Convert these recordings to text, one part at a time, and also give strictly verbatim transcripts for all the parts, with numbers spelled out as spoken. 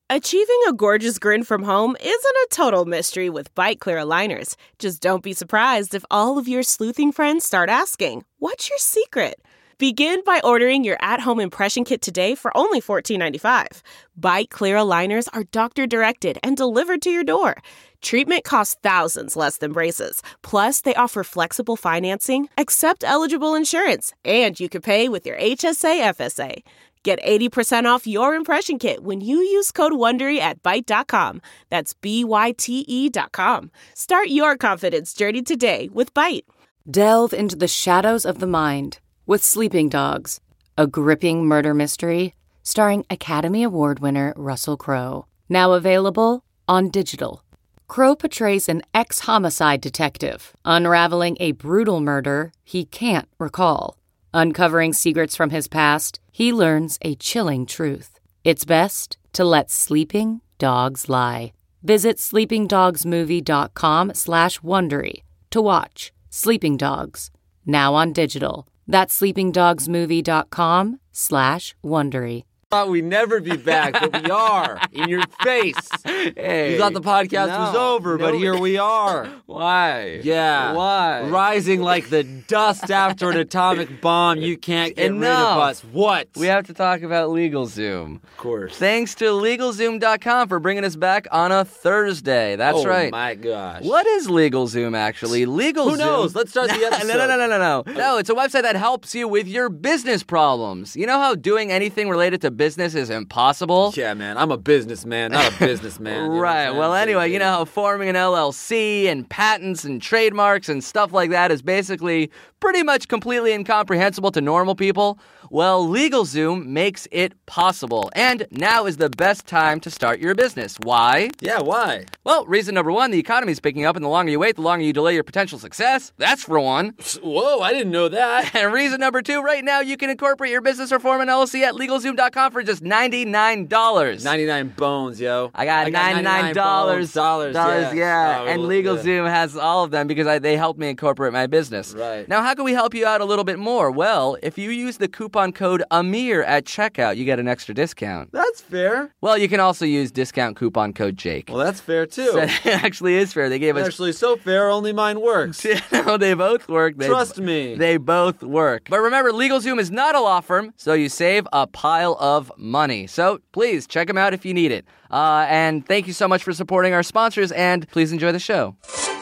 Achieving a gorgeous grin from home isn't a total mystery with Byte Clear aligners. Just don't be surprised if all of your sleuthing friends start asking, "What's your secret?" Begin by ordering your at-home impression kit today for only fourteen ninety-five. Byte Clear aligners are doctor-directed and delivered to your door. Treatment costs thousands less than braces. Plus, they offer flexible financing, accept eligible insurance, and you can pay with your H S A F S A. Get eighty percent off your impression kit when you use code WONDERY at byte dot com. That's B Y T E dot com. Start your confidence journey today with Byte. Delve into the shadows of the mind with Sleeping Dogs, a gripping murder mystery starring Academy Award winner Russell Crowe. Now available on digital. Crowe portrays an ex-homicide detective unraveling a brutal murder he can't recall. Uncovering secrets from his past, he learns a chilling truth. It's best to let sleeping dogs lie. Visit sleepingdogsmovie.com slash Wondery to watch Sleeping Dogs, now on digital. That's sleepingdogsmovie.com slash Wondery. Thought we'd never be back, but we are. In your face. Hey, you thought the podcast no, was over, no. but here we are. Why? Yeah. Why? Rising like the dust after an atomic bomb. You can't get Enough. rid of us. What? We have to talk about LegalZoom. Of course. Thanks to LegalZoom dot com for bringing us back on a Thursday. That's oh, right. Oh, my gosh. What is LegalZoom, actually? LegalZoom... Who knows? Let's start the episode. no, no, no, no, no, no. No, it's a website that helps you with your business problems. You know how doing anything related to business is impossible? Yeah, man. I'm a businessman, not a businessman. You Right. know Well, anyway, you know how forming an L L C and patents and trademarks and stuff like that is basically pretty much completely incomprehensible to normal people? Well, LegalZoom makes it possible. And now is the best time to start your business. Why? Yeah, why? Well, reason number one, the economy is picking up, and the longer you wait, the longer you delay your potential success. That's for one. Whoa, I didn't know that. And reason number two, right now you can incorporate your business or form an L L C at LegalZoom dot com for just ninety-nine dollars. ninety-nine bones, yo. I got, I got ninety-nine dollars. Dollars, dollars, yeah. yeah. Oh, and well, LegalZoom yeah. has all of them because I, they helped me incorporate my business. Right. Now, how can we help you out a little bit more? Well, if you use the coupon code Amir at checkout, you get an extra discount. That's fair. Well, you can also use discount coupon code Jake. Well, that's fair, too. So it actually is fair. They gave us... Actually, so fair, only mine works. No, they both work. They, Trust me. They both work. But remember, LegalZoom is not a law firm, so you save a pile of money. So please, check them out if you need it. Uh, and thank you so much for supporting our sponsors, and please enjoy the show.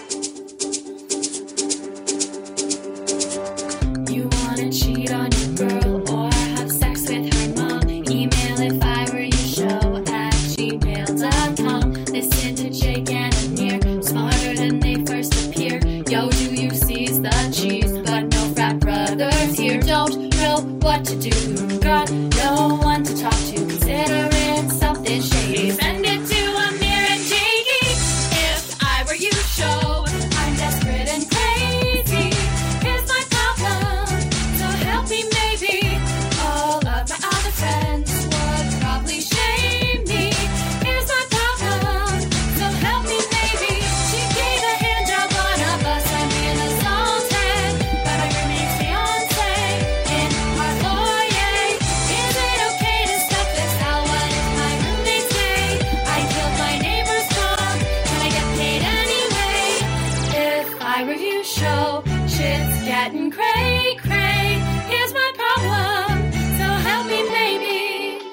You wanna cheat on your girl or have sex with her mom? Email if I were you show at gmail dot com. Listen to Jake and Amir, smarter than they first appear. Yo, do you seize the cheese? But no frat brothers here. Don't know what to do. Got no one to talk to. Consider it something shady. Send it to Amir and Jakey. If I were you show, I'm desperate and crazy. Here's my problem, so help me maybe. All of my other friends would probably shame me. Here's my problem, so help me maybe. She gave a hand job, one of us, I'm being assaulted by my roommate's fiance in our foyer. Is it okay to stop this? How what if my roommate's gay? I killed my neighbor's dog. Can I get paid anyway? If I were you, show shit's getting cray cray. Here's my problem, so help me maybe.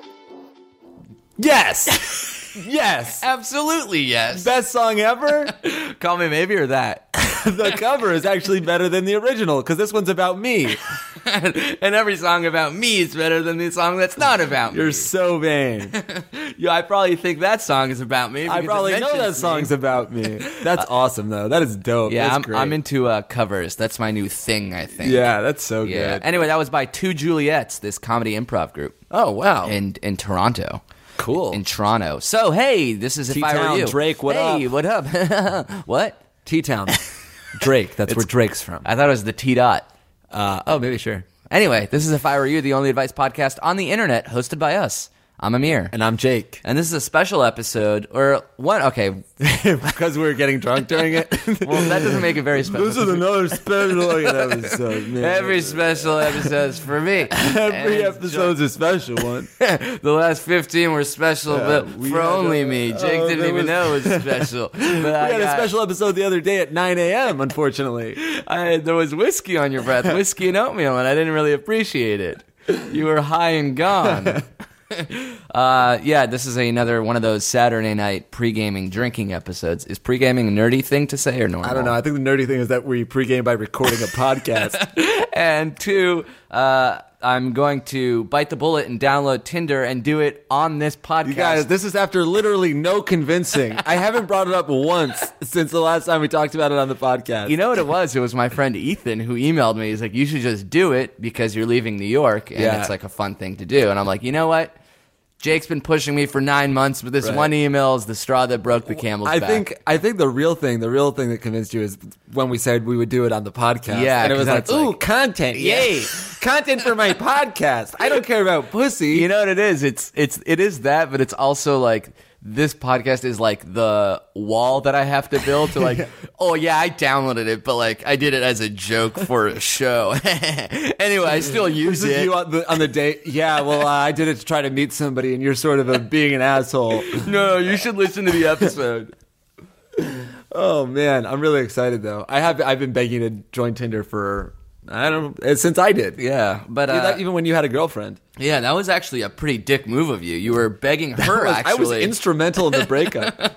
Yes. Yes. Absolutely, yes. Best song ever? Call me maybe or that. The cover is actually better than the original, because this one's about me. And every song about me is better than the song that's not about me. You're so vain. Yeah, I probably think that song is about me. I because probably it know that mentions song's me. about me. That's awesome, though. That is dope. Yeah, that's I'm, great. I'm into uh, covers. That's my new thing, I think. Yeah, that's so Yeah. good. Anyway, that was by Two Juliets, this comedy improv group Oh, wow. in in Toronto. Cool. In Toronto. So, hey, this is If I Were T-Town, You. Drake, what hey, up? what up? What? T-Town. Drake. That's where Drake's from. I thought it was the T dot. Uh, oh, maybe, sure. Anyway, this is If I Were You, the only advice podcast on the internet, hosted by us. I'm Amir. And I'm Jake. And this is a special episode, or what? Okay. Because we were getting drunk during it? Well, that doesn't make it very special. This is another special episode, man. Every special episode's for me. Every And episode's a special one. The last fifteen were special, Yeah, but we for had only a- me. Jake oh, didn't there even was- know it was special. But We I had a got- special episode the other day at nine a.m., unfortunately. I, there was whiskey on your breath, whiskey and oatmeal, and I didn't really appreciate it. You were high and gone. uh, yeah, this is another one of those Saturday night pre-gaming drinking episodes. Is pre-gaming a nerdy thing to say or normal? I don't know. I think the nerdy thing is that we pregame by recording a podcast. And two, uh, I'm going to bite the bullet and download Tinder and do it on this podcast. You guys, this is after literally no convincing. I haven't brought it up once since the last time we talked about it on the podcast. You know what it was? It was my friend Ethan who emailed me. He's like, you should just do it because you're leaving New York and Yeah. it's like a fun thing to do. And I'm like, you know what? Jake's been pushing me for nine months, but this Right. one email is the straw that broke the camel's I back. think I think the real thing, the real thing that convinced you is when we said we would do it on the podcast. Yeah, and it 'cause was like, that's ooh, like- content, yay, content for my podcast. I don't care about pussy. You know what it is? It's it's it is that, but it's also like this podcast is like the wall that I have to build to like, oh yeah, I downloaded it, but like I did it as a joke for a show. Anyway, I still use This is it. you on the on the date. Yeah, well, uh, I did it to try to meet somebody, and you're sort of a, being an asshole. No, you should listen to the episode. Oh man, I'm really excited though. I have I've been begging to join Tinder for I don't know since I did. Yeah, but Dude, uh, that- even when you had a girlfriend. yeah, that was actually a pretty dick move of you. You were begging her. I was, actually, I was instrumental in the breakup.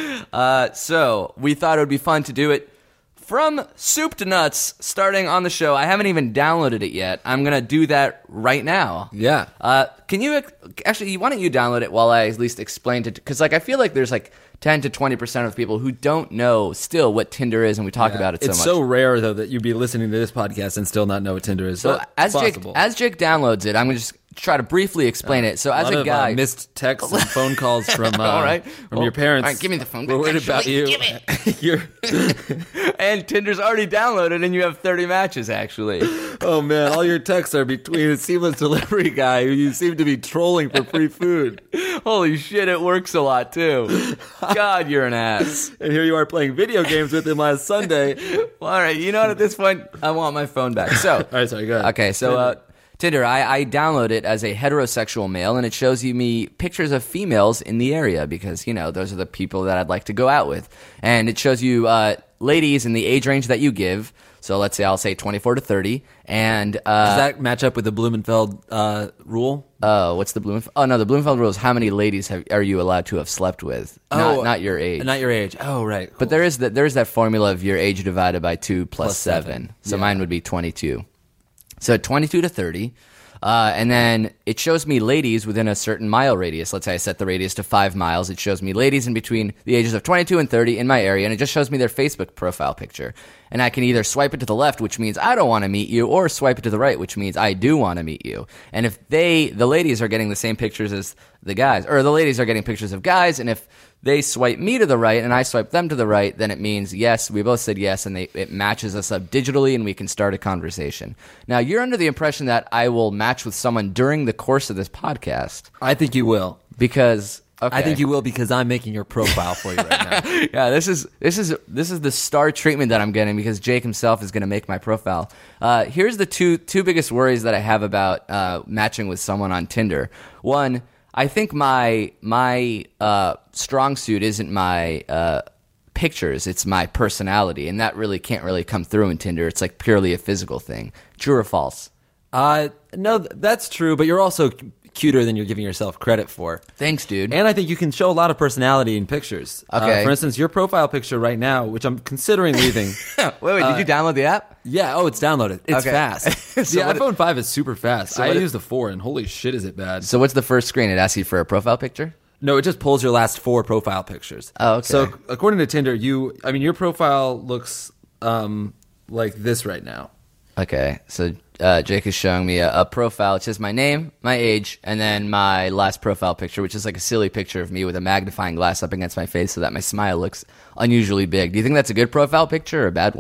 Uh, so we thought it would be fun to do it from soup to nuts, starting on the show. I haven't even downloaded it yet. I'm gonna do that right now. Yeah. Uh, can you actually? Why don't you download it while I at least explain it? Because like I feel like there's like ten to twenty percent of people who don't know still what Tinder is, and we talk about it so it's much. so rare though that you'd be listening to this podcast and still not know what Tinder is. So But as it's Jake possible. as Jake downloads it, I'm gonna just try to briefly explain it. So a as lot a of, guy, uh, missed texts and phone calls from uh, All right. from Well, your parents. all right, give me the phone We're back, worried about actually. you. Give it. You're, and Tinder's already downloaded, and you have thirty matches actually. oh man, all your texts are between a seamless delivery guy who you seem to be trolling for free food, Holy shit, it works a lot too. God, you're an ass. and here you are playing video games with him last Sunday. Well, all right, you know what? At this point, I want my phone back. So, All right, sorry, go ahead. okay, so uh, Tinder, I, I download it as a heterosexual male, and it shows you me pictures of females in the area because you know those are the people that I'd like to go out with, and it shows you uh, ladies in the age range that you give. So let's say I'll say twenty-four to thirty, and uh, Does that match up with the Blumenfeld uh, rule? uh, what's the Blumenfeld? Oh no, the Blumenfeld rule is how many ladies have, are you allowed to have slept with? Not, not your age. Not your age. Oh, right. But there is that there is that formula of your age divided by two plus, Plus seven. seven. So Yeah. mine would be twenty-two. So twenty-two to thirty. Uh, and then it shows me ladies within a certain mile radius. Let's say I set the radius to five miles. It shows me ladies in between the ages of twenty-two and thirty in my area, and it just shows me their Facebook profile picture. And I can either swipe it to the left, which means I don't want to meet you, or swipe it to the right, which means I do want to meet you. And if they, the ladies are getting the same pictures as the guys, or the ladies are getting pictures of guys, and if they swipe me to the right and I swipe them to the right, then it means yes, we both said yes, and they, it matches us up digitally and we can start a conversation. Now, you're under the impression that I will match with someone during the course of this podcast I think you will. because okay. I think you will because I'm making your profile for you right now. Yeah, this is this is this is the star treatment that I'm getting because Jake himself is going to make my profile. Uh, here's the two two biggest worries that I have about uh, matching with someone on Tinder. One, I think my my uh, strong suit isn't my uh, pictures; it's my personality, and that really can't really come through in Tinder. It's like purely a physical thing. True or false? Uh, no, th- that's true, but you're also c- cuter than you're giving yourself credit for. Thanks, dude. And I think you can show a lot of personality in pictures. Okay. Uh, for instance, your profile picture right now, which I'm considering leaving. wait, wait, did you download the app? Yeah, oh, it's downloaded. It's Okay. fast. So the what- iPhone five is super fast. So I what it- use the four, and holy shit, is it bad. So what's the first screen? It asks you for a profile picture? No, it just pulls your last four profile pictures. Oh, okay. So according to Tinder, you, I mean, your profile looks um, like this right now. Okay, so uh, Jake is showing me a, a profile. It says my name, my age, and then my last profile picture, which is like a silly picture of me with a magnifying glass up against my face so that my smile looks unusually big. Do you think that's a good profile picture or a bad one?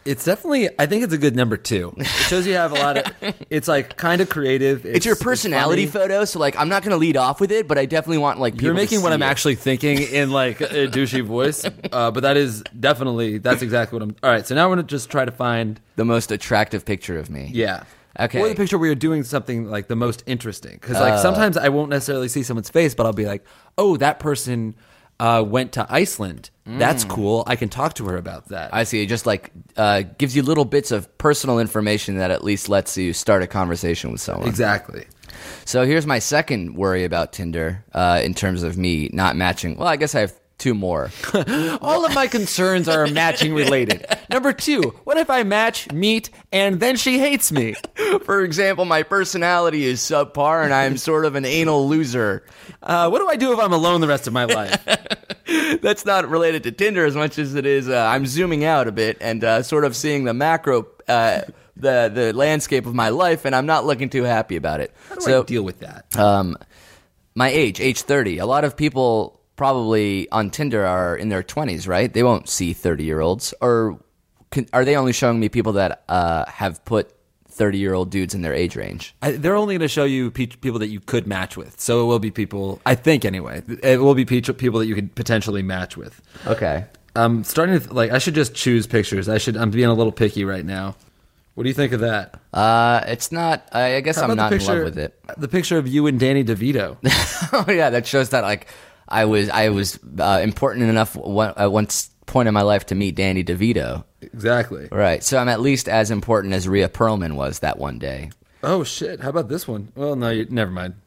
It's definitely, I think it's a good number two. It shows you have a lot of, it's like kind of creative. It's, it's your personality it's funny. photo, so like I'm not going to lead off with it, but I definitely want like people You're making to what see I'm it. actually thinking in like a douchey voice, uh, but that is definitely, that's exactly what I'm, all right, so now we're going to just try to find. The most attractive picture of me. Yeah. Okay. Or the picture where you're doing something like the most interesting. Because like uh, sometimes I won't necessarily see someone's face, but I'll be like, oh, that person uh, went to Iceland. Mm. That's cool. I can talk to her about that. I see. It just like uh, gives you little bits of personal information that at least lets you start a conversation with someone. Exactly. So here's my second worry about Tinder uh, in terms of me not matching. Well, I guess I have two more. All of my concerns are matching related. Number two, what if I match, meet, and then she hates me? For example, my personality is subpar and I'm sort of an anal loser. Uh, what do I do if I'm alone the rest of my life? That's not related to Tinder as much as it is uh, I'm zooming out a bit and uh, sort of seeing the macro, uh, the, the landscape of my life, and I'm not looking too happy about it. How do so, I deal with that? Um, my age, age thirty. A lot of people probably on Tinder are in their twenties, right? They won't see thirty-year-olds. Or can, are they only showing me people that uh, have put thirty-year-old dudes in their age range? I, they're only going to show you pe- people that you could match with. So it will be people, I think anyway, it will be pe- people that you could potentially match with. Okay. I'm starting to, like, I should just choose pictures. I should, I'm being a little picky right now. What do you think of that? Uh, it's not, I, I guess How I'm about not the in picture, love with it. The picture of you and Danny DeVito. Oh yeah, that shows that like I was I was uh, important enough one, at one point in my life to meet Danny DeVito. Exactly. Right, so I'm at least as important as Rhea Perlman was that one day. Oh shit! How about this one? Well, no, you, never mind.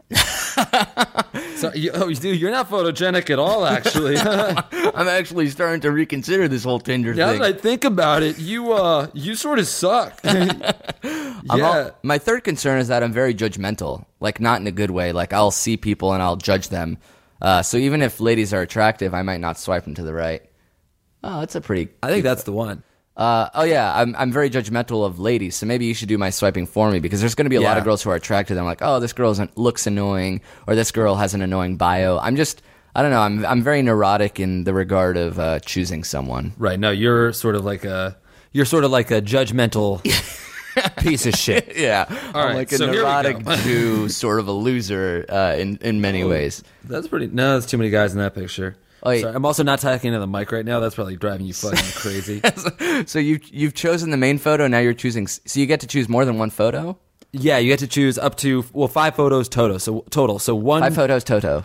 So, you, oh, dude, you're not photogenic at all, actually. I'm actually starting to reconsider this whole Tinder Now thing. that I think about it, you uh, you sort of suck. yeah. I'm all, my third concern is that I'm very judgmental, like not in a good way. Like I'll see people and I'll judge them. Uh, so even if ladies are attractive, I might not swipe them to the right. Oh, that's a pretty. I think that's the one. Uh, oh yeah, I'm I'm very judgmental of ladies, so maybe you should do my swiping for me because there's going to be a Yeah. lot of girls who are attracted. I'm like, oh, this girl looks annoying, or this girl has an annoying bio. I'm just, I don't know. I'm I'm very neurotic in the regard of uh, choosing someone. Right. No, you're sort of like a you're sort of like a judgmental piece of shit. Yeah, All I'm right, like a so here we neurotic go. Jew, sort of a loser uh, in in many ways. That's pretty. No, there's too many guys in that picture. Oh, yeah. Sorry, I'm also not talking into the mic right now. That's probably driving you fucking crazy. So you you've chosen the main photo. Now you're choosing. So you get to choose more than one photo. Yeah, you get to choose up to well five photos total. So total. So one Five photos, Toto.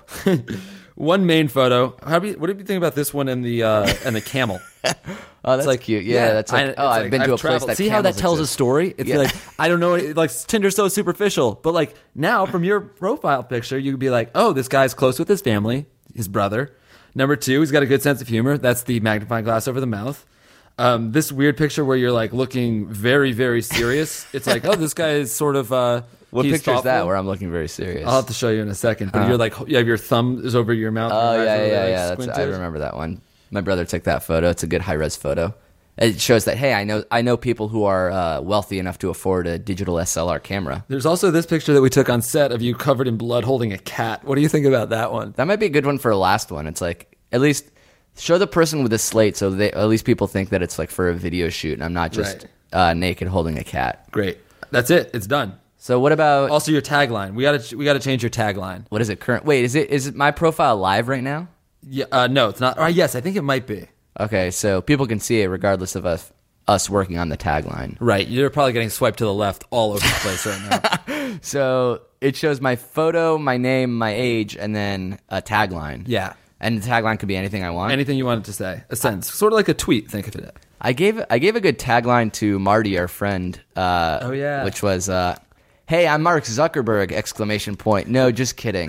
one main photo. How do you, what do you think about this one and the uh, and the camel? Oh, that's like cute. Yeah, that's like. I- oh, it's I've like, been to a place traveled- that see how that camels tells a exist. story. It's Yeah. like I don't know, it- like Tinder's so superficial, but like now from your profile picture, you could be like, oh, this guy's close with his family, his brother. Number two, he's got a good sense of humor. That's the magnifying glass over the mouth. Um, this weird picture where you're like looking very, very serious. It's like, oh, this guy is sort of. Uh, What he's picture is that thoughtful. where I'm looking very serious? I'll have to show you in a second. But you're like, you have your thumb is over your mouth. Oh your eyes yeah, are yeah, really, yeah. like, yeah. That's, I squinted. remember that one. My brother took that photo. It's a good high res photo. It shows that hey, I know I know people who are uh, wealthy enough to afford a digital S L R camera. There's also this picture that we took on set of you covered in blood holding a cat. What do you think about that one? That might be a good one for a last one. It's like at least show the person with a slate, so they at least people think that it's like for a video shoot, and I'm not just Right. uh, naked holding a cat. Great. That's it. It's done. So what about Also, your tagline. We got to we got to change your tagline. what is it current? Wait, is it is it my profile live right now? Yeah. Uh, no, it's not. Uh, yes, I think it might be. Okay, so people can see it regardless of us us working on the tagline. Right. You're probably getting swiped to the left all over the place right now. So it shows my photo, my name, my age, and then a tagline. Yeah. And the tagline could be anything I want. Anything you wanted to say. A sentence. Sort of like a tweet. Think of it. I gave I gave a good tagline to Marty, our friend. Uh, Oh, yeah. which was, uh, "Hey, I'm Mark Zuckerberg!" Exclamation point. No, just kidding.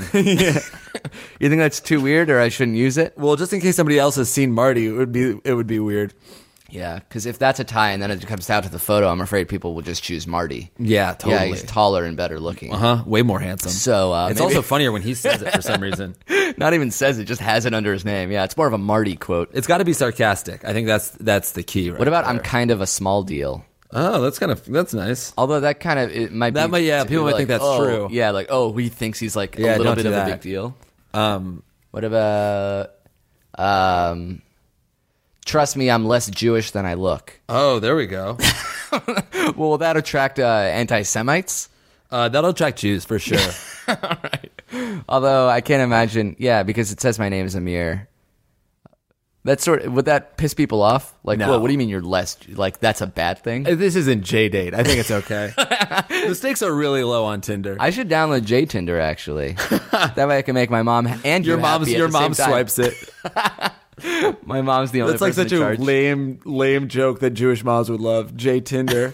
You think that's too weird, or I shouldn't use it? Well, just in case somebody else has seen Marty, it would be it would be weird. Yeah, because if that's a tie and then it comes down to the photo, I'm afraid people will just choose Marty. Yeah, Yeah, totally. he's taller and better looking. Uh huh. Way more handsome. So uh, it's maybe- also funnier when he says it for some reason. Not even says it, just has it under his name. Yeah, it's more of a Marty quote. It's got to be sarcastic. I think that's that's the key. Right What about there. I'm kind of a small deal? Oh, that's kind of that's nice. Although that kind of it might That be might- yeah, to people be might think like, that's oh, true. Yeah, like oh, he thinks he's like Yeah, a little don't bit do of that. a big deal. Um, What about um, Trust me, I'm less Jewish than I look. Oh, there we go. Well, will that attract uh, anti-Semites? Uh, that'll attract Jews for sure. All right. Although I can't imagine, yeah, because it says my name is Amir. That sort would that piss people off? Like, No. well, what do you mean you're less? Like, that's a bad thing? This isn't J-Date. I think it's okay. The stakes are really low on Tinder. I should download J Tinder actually. That way I can make my mom and your you mom's happy at your the same mom time. swipes it. My mom's the only. That's like person such in a charge. lame, lame joke that Jewish moms would love. J Tinder.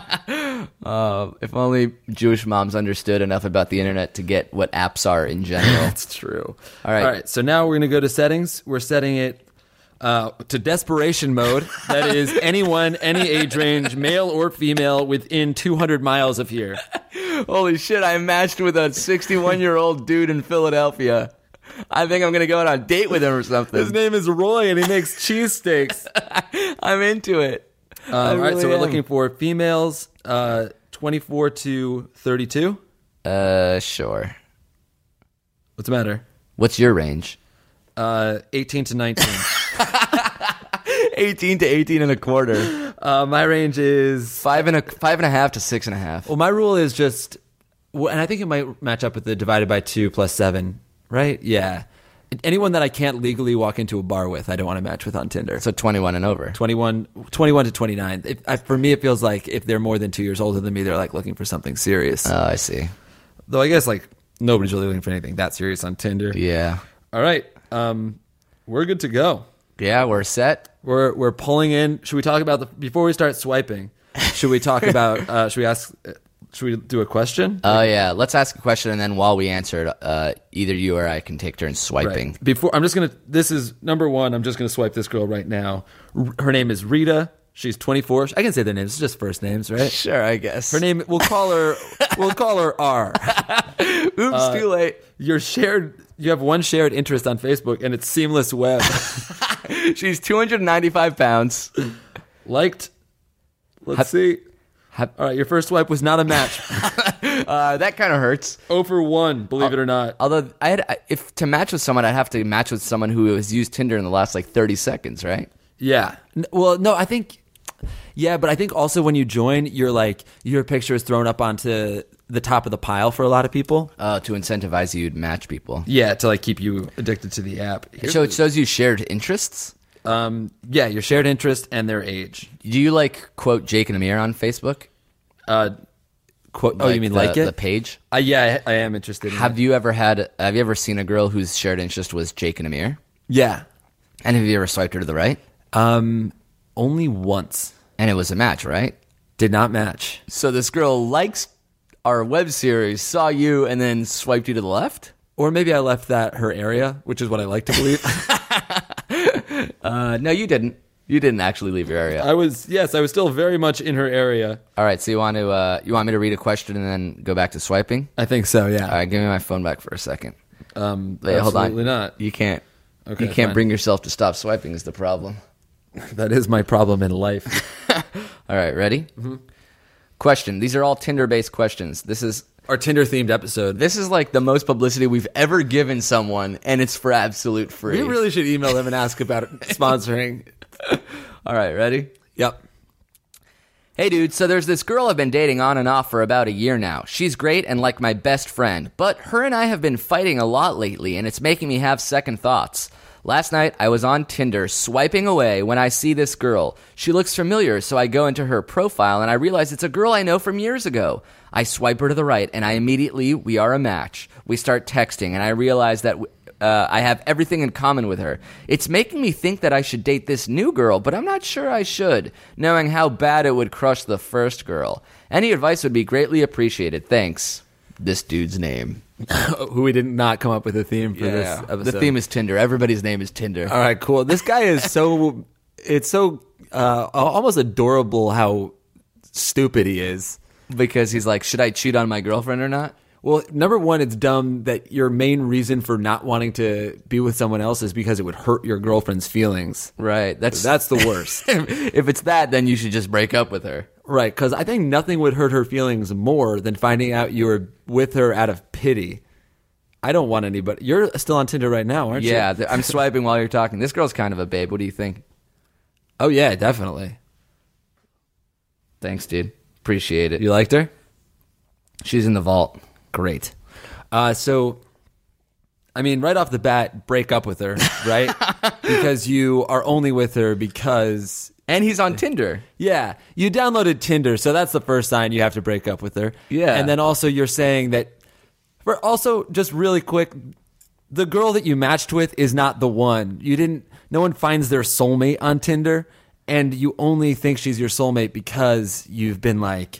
Uh, if only Jewish moms understood enough about the internet to get what apps are in general. That's true. All right. All right. So now we're going to go to settings. We're setting it uh, to desperation mode. That is anyone, any age range, male or female, within two hundred miles of here. Holy shit! I matched with a sixty-one-year-old dude in Philadelphia. I think I'm gonna go on a date with him or something. His name is Roy, and he makes cheesesteaks. I'm into it. Um, I all right. really So we're am. looking for females, uh, twenty-four to thirty-two. Uh, sure. What's the matter? What's your range? Uh, eighteen to nineteen. eighteen to eighteen and a quarter. uh, my range is Five and a five and a half to six and a half. well. My rule is just, well, and I think it might match up with the divided by two plus seven, right? Yeah. Anyone that I can't legally walk into a bar with, I don't want to match with on Tinder. So twenty-one and over. twenty-one, twenty-one to twenty-nine. If, I, for me, it feels like if they're more than two years older than me, they're like looking for something serious. Oh, I see. Though I guess like nobody's really looking for anything that serious on Tinder. Yeah. All right, um, we're good to go. Yeah, we're set. We're we're pulling in. Should we talk about the before we start swiping? Should we talk about? Uh, should we ask? uh, Should we do a question? Oh, yeah. Let's ask a question, and then while we answer it, uh, either you or I can take turns swiping. Right. Before I'm just gonna. This is number one. I'm just gonna swipe this girl right now. R- Her name is Rita. She's twenty-four. I can say their names. It's just first names, right? Sure, I guess. Her name. We'll call her. We'll call her R. Oops, too late. Your shared. You have one shared interest on Facebook, and it's Seamless Web. She's two hundred ninety-five pounds. Liked. Let's Have- see. have- All right, your first swipe was not a match. Uh, that kind of hurts. oh for one, believe it or not. Although, I had, I- if to match with someone, I'd have to match with someone who has used Tinder in the last like thirty seconds, right? Yeah. N- Well, no, I think. Yeah, but I think also when you join, you're like your picture is thrown up onto the top of the pile for a lot of people. Uh, to incentivize you to match people. Yeah, to like keep you addicted to the app. So it shows you shared interests. Um, yeah, your shared interest and their age. Do you like quote Jake and Amir on Facebook? Uh, quote. Oh, you mean the, like it? the page? Uh, yeah, I, I am interested. in Have it. you ever had? Have you ever seen a girl whose shared interest was Jake and Amir? Yeah. And have you ever swiped her to the right? Um, only once. And it was a match, right? Did not match. So this girl likes our web series, saw you, and then swiped you to the left? Or maybe I left that her area, which is what I like to believe. Uh, no, you didn't. You didn't actually leave your area. I was yes, I was still very much in her area. All right, so you want to uh, you want me to read a question and then go back to swiping? I think so. Yeah. All right, give me my phone back for a second. Um, Wait, hold on. absolutely not. You can't. Okay, you can't fine. bring yourself to stop swiping is the problem. That is my problem in life. All right, ready? Mm-hmm. Question. These are all Tinder-based questions. This is Our Tinder themed episode. this is like the most publicity we've ever given someone, and it's for absolute free. We really should email them and ask about sponsoring. All right, ready? Yep. Hey dude, so there's this girl I've been dating on and off for about a year now. She's great and like my best friend, but her and I have been fighting a lot lately and it's making me have second thoughts. Last night I was on Tinder swiping away when I see this girl. She looks familiar, so I go into her profile and I realize it's a girl I know from years ago. I swipe her to the right and I immediately, we are a match. We start texting and I realize that Uh, I have everything in common with her. It's making me think that I should date this new girl, but I'm not sure I should, knowing how bad it would crush the first girl. Any advice would be greatly appreciated. Thanks. This dude's name. Who we did not come up with a theme for this episode. The theme is Tinder. Everybody's name is Tinder. All right, cool. This guy is so it's so uh, almost adorable how stupid he is. Because he's like, should I cheat on my girlfriend or not? Well, number one, it's dumb that your main reason for not wanting to be with someone else is because it would hurt your girlfriend's feelings. Right. That's That's the worst. if it's that, then you should just break up with her. Right, because I think nothing would hurt her feelings more than finding out you were with her out of pity. I don't want anybody. You're still on Tinder right now, aren't Yeah, you? th- I'm swiping while you're talking. This girl's kind of a babe. What do you think? Oh yeah, definitely. Thanks, dude. Appreciate it. You liked her? She's in the vault. Great. Uh, so, I mean, right off the bat, break up with her, right? Because you are only with her because... And he's on Tinder. Yeah, you downloaded Tinder, so that's the first sign you have to break up with her. Yeah. And then also you're saying that... For also, just really quick, the girl that you matched with is not the one. You didn't... No one finds their soulmate on Tinder, and you only think she's your soulmate because you've been like...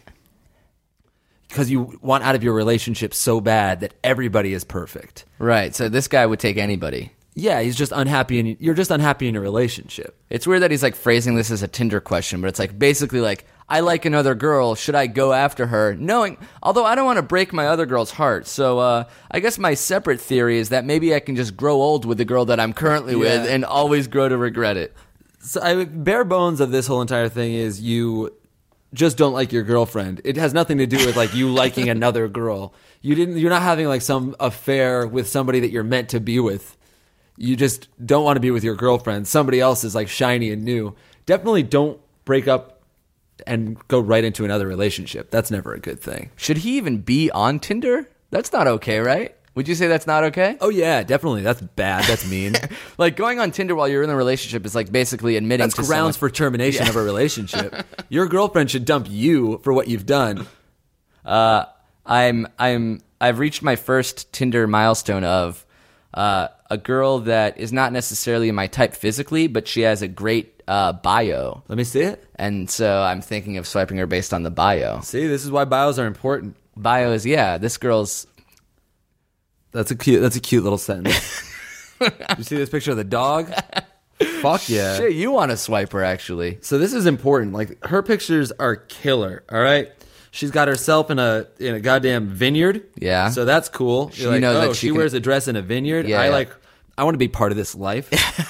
Because you want out of your relationship so bad that everybody is perfect. Right. So this guy would take anybody. Yeah, he's just unhappy, and you're just unhappy in your relationship. It's weird that he's like phrasing this as a Tinder question, but it's like basically like, I like another girl. Should I go after her? Knowing, although I don't want to break my other girl's heart. So uh, I guess my separate theory is that maybe I can just grow old with the girl that I'm currently with Yeah. and always grow to regret it. So, I, bare bones of this whole entire thing is you just don't like your girlfriend. It has nothing to do with like you liking another girl. You didn't. You're not having like some affair with somebody that you're meant to be with. You just don't want to be with your girlfriend. Somebody else is like shiny and new. Definitely don't break up and go right into another relationship. That's never a good thing. Should he even be on Tinder? That's not okay, right? Would you say that's not okay? Oh yeah, definitely. That's bad. That's mean. Like going on Tinder while you're in a relationship is like basically admitting That's to grounds someone- for termination of a relationship. Your girlfriend should dump you for what you've done. Uh, I'm I'm I've reached my first Tinder milestone of uh, a girl that is not necessarily my type physically, but she has a great uh, bio, Let me see it. and so I'm thinking of swiping her based on the bio. See, this is why bios are important. Bio is yeah, this girl's That's a cute. That's a cute little sentence. You see this picture of the dog? Fuck yeah. shit. You want to swipe her actually? So this is important. Like her pictures are killer. All right. She's got herself in a in a goddamn vineyard. Yeah. So that's cool. She You're like, knows oh, that she she can- wears a dress in a vineyard. Yeah, I yeah. like. I want to be part of this life.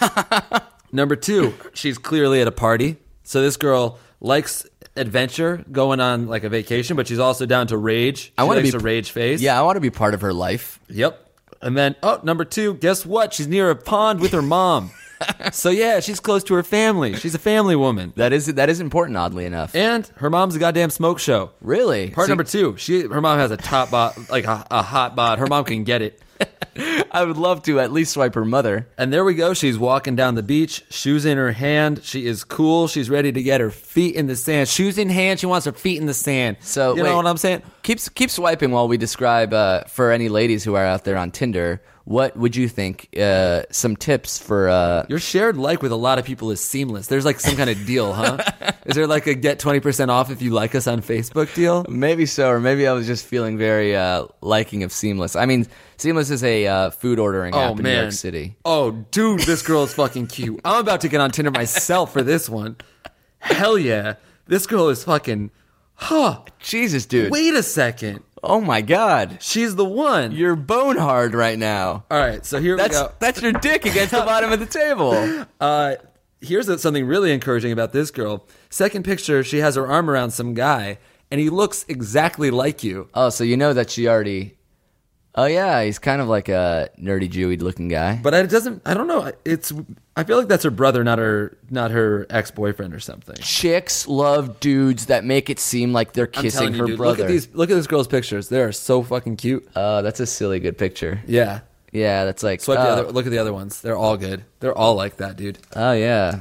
Number two, she's clearly at a party. So this girl likes adventure, going on like a vacation, but she's also down to rage. I She wanna likes be- a rage face. Yeah, I want to be part of her life. Yep. And then, oh, number two, guess what? She's near a pond with her mom. So yeah, she's close to her family. She's a family woman. That is that is important, oddly enough. And her mom's a goddamn smoke show. Really? Part So- number two, she her mom has a top bod, like a, a hot bod. Her mom can get it. I would love to at least swipe her mother. And there we go. She's walking down the beach, shoes in her hand. She is cool. She's ready to get her feet in the sand. Shoes in hand. She wants her feet in the sand. So you wait, know what I'm saying? Keep keep swiping while we describe uh, for any ladies who are out there on Tinder. What would you think? Uh, some tips for uh, Your shared like with a lot of people is seamless. There's like some kind of deal, huh? Is there like a get twenty percent off if you like us on Facebook deal? maybe so, or maybe I was just feeling very uh, liking of Seamless. I mean, Seamless is a uh, food ordering app in New York City. Oh, dude, this girl is fucking cute. I'm about to get on Tinder myself for this one. Hell yeah. This girl is fucking... Huh. Jesus, dude! Wait a second. Oh my God! She's the one. You're bone hard right now. All right, so here That's we go. that's your dick against the bottom of the table. Uh, here's something really encouraging about this girl. Second picture, she has her arm around some guy, and he looks exactly like you. Oh, so you know that she already. Oh yeah, he's kind of like a nerdy Jewy looking guy. But it doesn't... I don't know. It's... I feel like that's her brother, not her not her ex-boyfriend or something. Chicks love dudes that make it seem like they're I'm kissing telling you, her dude, brother. Look at these. Look at this girl's pictures. They are so fucking cute. Oh, that's a silly good picture. Yeah. Yeah, that's like. Swipe oh, the other. Look at the other ones. They're all good. They're all like that, dude. Oh yeah.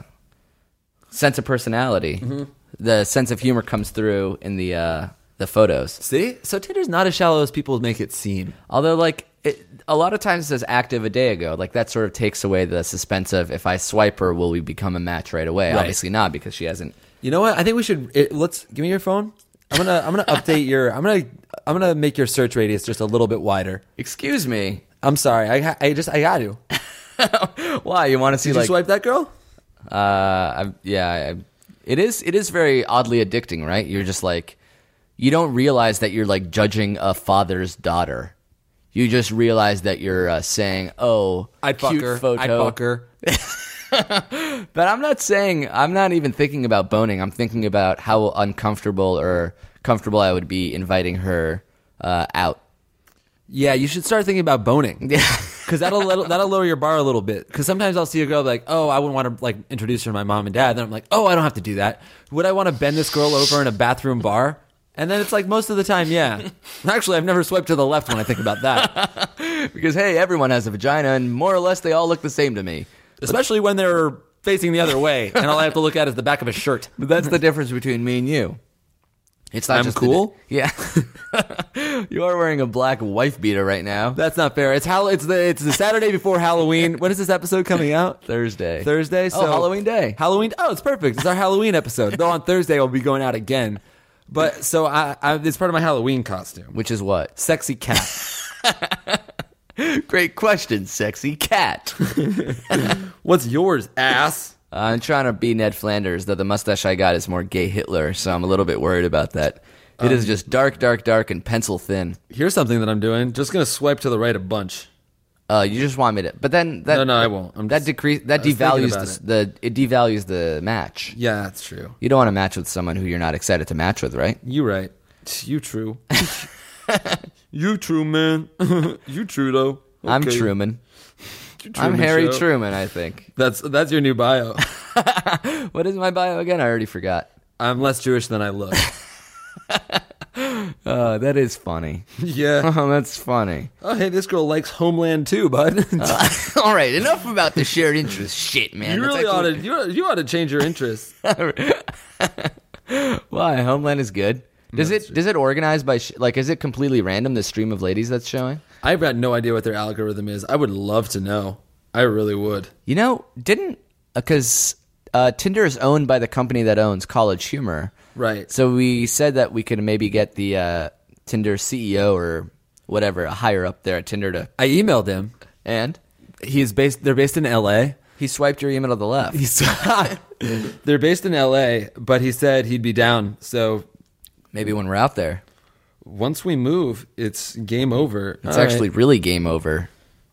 Sense of personality. Mm-hmm. The sense of humor comes through in the uh, the photos. See, so Tinder's not as shallow as people make it seem. Although, like, it, a lot of times it says active a day ago. Like, that sort of takes away the suspense of if I swipe her, will we become a match right away? Right. Obviously not, because she hasn't. You know what? I think we should. It, let's give me your phone. I'm gonna. I'm gonna update your. I'm gonna. I'm gonna make your search radius just a little bit wider. Excuse me. I'm sorry. I. ha- I just. I got to. Why? You want to see, Did like. you swipe that girl? Uh, I, yeah. I, it is. It is very oddly addicting, right? You're just like. You don't realize that you're, like, judging a father's daughter. You just realize that you're uh, saying, oh, I'd fuck cute her. photo. I'd fuck her. But I'm not saying, I'm not even thinking about boning. I'm thinking about how uncomfortable or comfortable I would be inviting her uh, out. Yeah, you should start thinking about boning. Yeah. because that'll that'll that'll lower your bar a little bit. Because sometimes I'll see a girl like, oh, I wouldn't want to like introduce her to my mom and dad. Then I'm like, oh, I don't have to do that. Would I want to bend this girl over in a bathroom bar? And then it's like most of the time, yeah. Actually, I've never swiped to the left when I think about that. Because hey, everyone has a vagina, and more or less they all look the same to me. Especially when they're facing the other way, and all I have to look at is the back of a shirt. But that's the difference between me and you. It's not I'm just cool? The, yeah. You are wearing a black wife beater right now. That's not fair. It's Hall- It's the it's the Saturday before Halloween. When is this episode coming out? Thursday. Thursday. So oh, Halloween day. Halloween. Oh, it's perfect. It's our Halloween episode. Though on Thursday we'll be going out again. But so I, I it's part of my Halloween costume, Which is what? sexy cat. Great question, sexy cat. What's yours, ass? I'm trying to be Ned Flanders, though the mustache I got is more gay Hitler, so I'm a little bit worried about that. It um, is just dark, dark, dark, and pencil thin. Here's something that I'm doing. Just gonna swipe to the right a bunch. Uh, you just want me to, but then that no, no, I won't. I'm that just, decrease that devalues the, the it devalues the match. Yeah, that's true. You don't want to match with someone who you're not excited to match with, right? You right. You true. You true, man. You true though. Okay. I'm Truman. Truman I'm Harry show. Truman, I think. That's that's your new bio. What is my bio again? I already forgot. I'm less Jewish than I look. Oh, that is funny. Yeah. Oh, that's funny. Oh, hey, this girl likes Homeland too, bud. uh, all right, enough about the shared interest shit, man. You That's really actually... ought to. You, ought- you ought to change your interests. Why? Homeland is good. Does No, it does it organize by sh- like is it completely random, the stream of ladies that's showing? I've got no idea what their algorithm is. I would love to know. I really would. You know, didn't because uh, Tinder is owned by the company that owns College Humor, Right. so we said that we could maybe get the uh, Tinder C E O or whatever, a higher up there at Tinder to, I emailed him. and He's based. They're based in L A. he swiped your email to the left. He's. They're based in L A, but he said he'd be down. So Maybe when we're out there, once we move, it's game over. it's All actually right. really game over.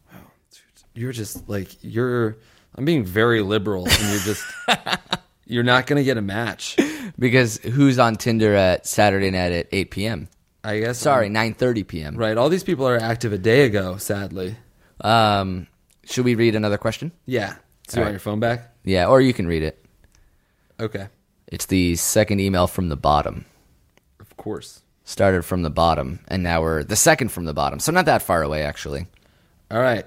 You're just like you're. I'm being very liberal, and you're just. You're not gonna get a match. Because who's on Tinder at Saturday night at eight p.m.? I guess. Sorry, I'm- nine thirty p.m. Right. All these people are active a day ago. Sadly. Um, should we read another question? Yeah. So you All want right. your phone back? Yeah, or you can read it. Okay. It's the second email from the bottom. Of course. Started from the bottom, and now we're the second from the bottom. So not that far away, actually. All right.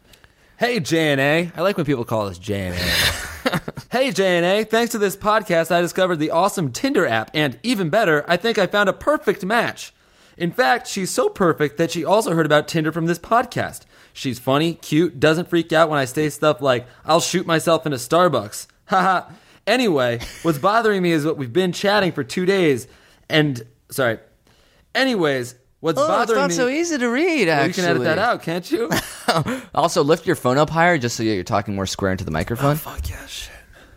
Hey, J N A. I like when people call us J N A. Hey, J N A. Thanks to this podcast, I discovered the awesome Tinder app, and even better, I think I found a perfect match. In fact, she's so perfect that she also heard about Tinder from this podcast. She's funny, cute, doesn't freak out when I say stuff like, I'll shoot myself in a Starbucks. Haha. Anyway, what's bothering me is what we've been chatting for two days, and, sorry. Anyways, what's Oh, it's bothering not me... so easy to read, Well, actually. you can edit that out, can't you? Also, lift your phone up higher just so you're talking more square into the microphone. Fuck yeah, shit.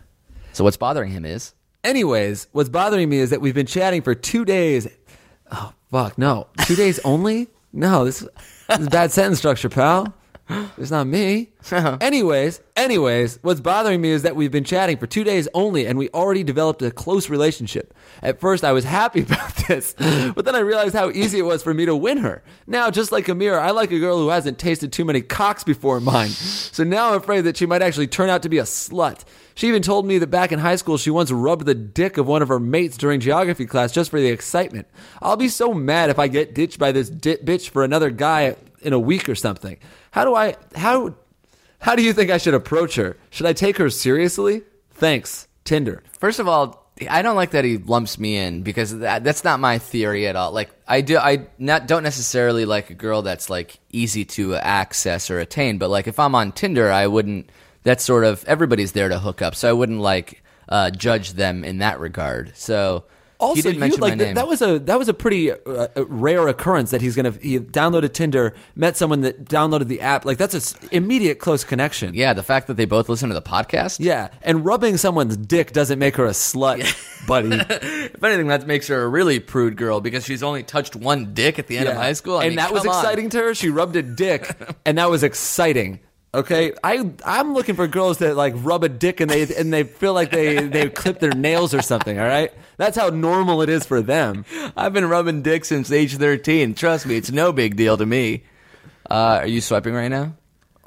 So what's bothering him is... Anyways, what's bothering me is that we've been chatting for two days. Oh, fuck, no. Two days only? No, this, this is bad sentence structure, pal. It's not me. anyways, anyways, what's bothering me is that we've been chatting for two days only, and we already developed a close relationship. At first, I was happy about this, but then I realized how easy it was for me to win her. Now, just like Amir, I like a girl who hasn't tasted too many cocks before mine. So now I'm afraid that she might actually turn out to be a slut. She even told me that back in high school, she once rubbed the dick of one of her mates during geography class just for the excitement. I'll be so mad if I get ditched by this di- bitch for another guy in a week or something. How do I, how, how do you think I should approach her? Should I take her seriously? Thanks, Tinder. First of all, I don't like that he lumps me in because that, that's not my theory at all. Like I do, I not don't necessarily like a girl that's like easy to access or attain. But like if I'm on Tinder, I wouldn't. That's sort of everybody's there to hook up, so I wouldn't like uh, judge them in that regard. So Also, he did you, mention like, my th- name. that was a that was a pretty uh, a rare occurrence that he's gonna he downloaded Tinder, met someone that downloaded the app. Like that's an s- immediate close connection. yeah, the fact that they both listen to the podcast. Yeah, and rubbing someone's dick doesn't make her a slut, buddy. If anything, that makes her a really prude girl because she's only touched one dick at the end of Yeah. high school. I and mean, that was come on. exciting to her. She rubbed a dick, and that was exciting. Okay, I I'm looking for girls that like rub a dick and they and they feel like they they clip their nails or something. All right, that's how normal it is for them. I've been rubbing dick since age thirteen. Trust me, it's no big deal to me. Uh, are you swiping right now?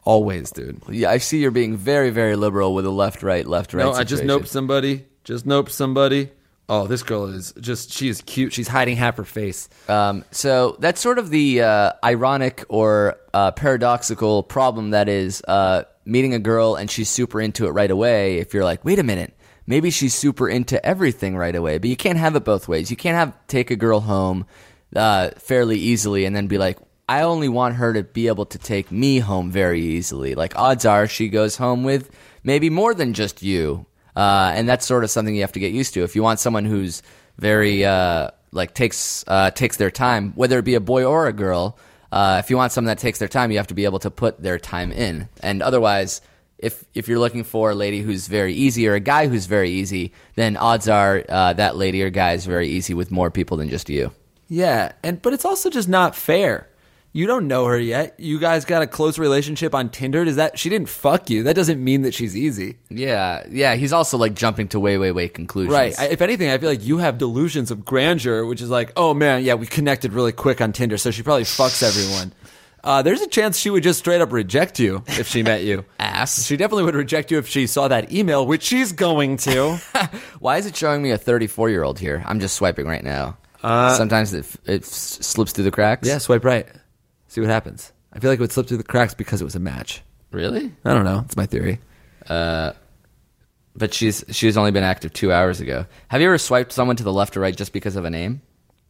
Always, dude. Yeah, I see you're being very, very liberal with a left, right, left, right. No, I just situation. noped somebody. Just noped somebody. Oh, this girl is just, she is cute. She's hiding half her face. Um, so that's sort of the uh, ironic or uh, paradoxical problem that is uh, meeting a girl and she's super into it right away. If you're like, wait a minute, maybe she's super into everything right away. But you can't have it both ways. You can't have take a girl home uh, fairly easily and then be like, I only want her to be able to take me home very easily. Like, odds are she goes home with maybe more than just you. Uh, and that's sort of something you have to get used to. If you want someone who's very uh, like takes uh, takes their time, whether it be a boy or a girl, uh, if you want someone that takes their time, you have to be able to put their time in. And otherwise, if if you're looking for a lady who's very easy or a guy who's very easy, then odds are uh, that lady or guy is very easy with more people than just you. Yeah, and but it's also just not fair. You don't know her yet. You guys got a close relationship on Tinder. Does that she didn't fuck you? That doesn't mean that she's easy. Yeah, yeah. He's also like jumping to way, way, way conclusions. Right. I, if anything, I feel like you have delusions of grandeur, which is like, oh man, yeah, we connected really quick on Tinder, so she probably fucks everyone. Uh, there's a chance she would just straight up reject you if she met you. Ass. She definitely would reject you if she saw that email, which she's going to. Why is it showing me a thirty-four-year-old here? I'm just swiping right now. Uh, Sometimes it, it slips through the cracks. Yeah, swipe right. See what happens. I feel like it would slip through the cracks because it was a match. Really? I don't know. It's my theory. Uh, but she's she's only been active two hours ago. Have you ever swiped someone to the left or right just because of a name?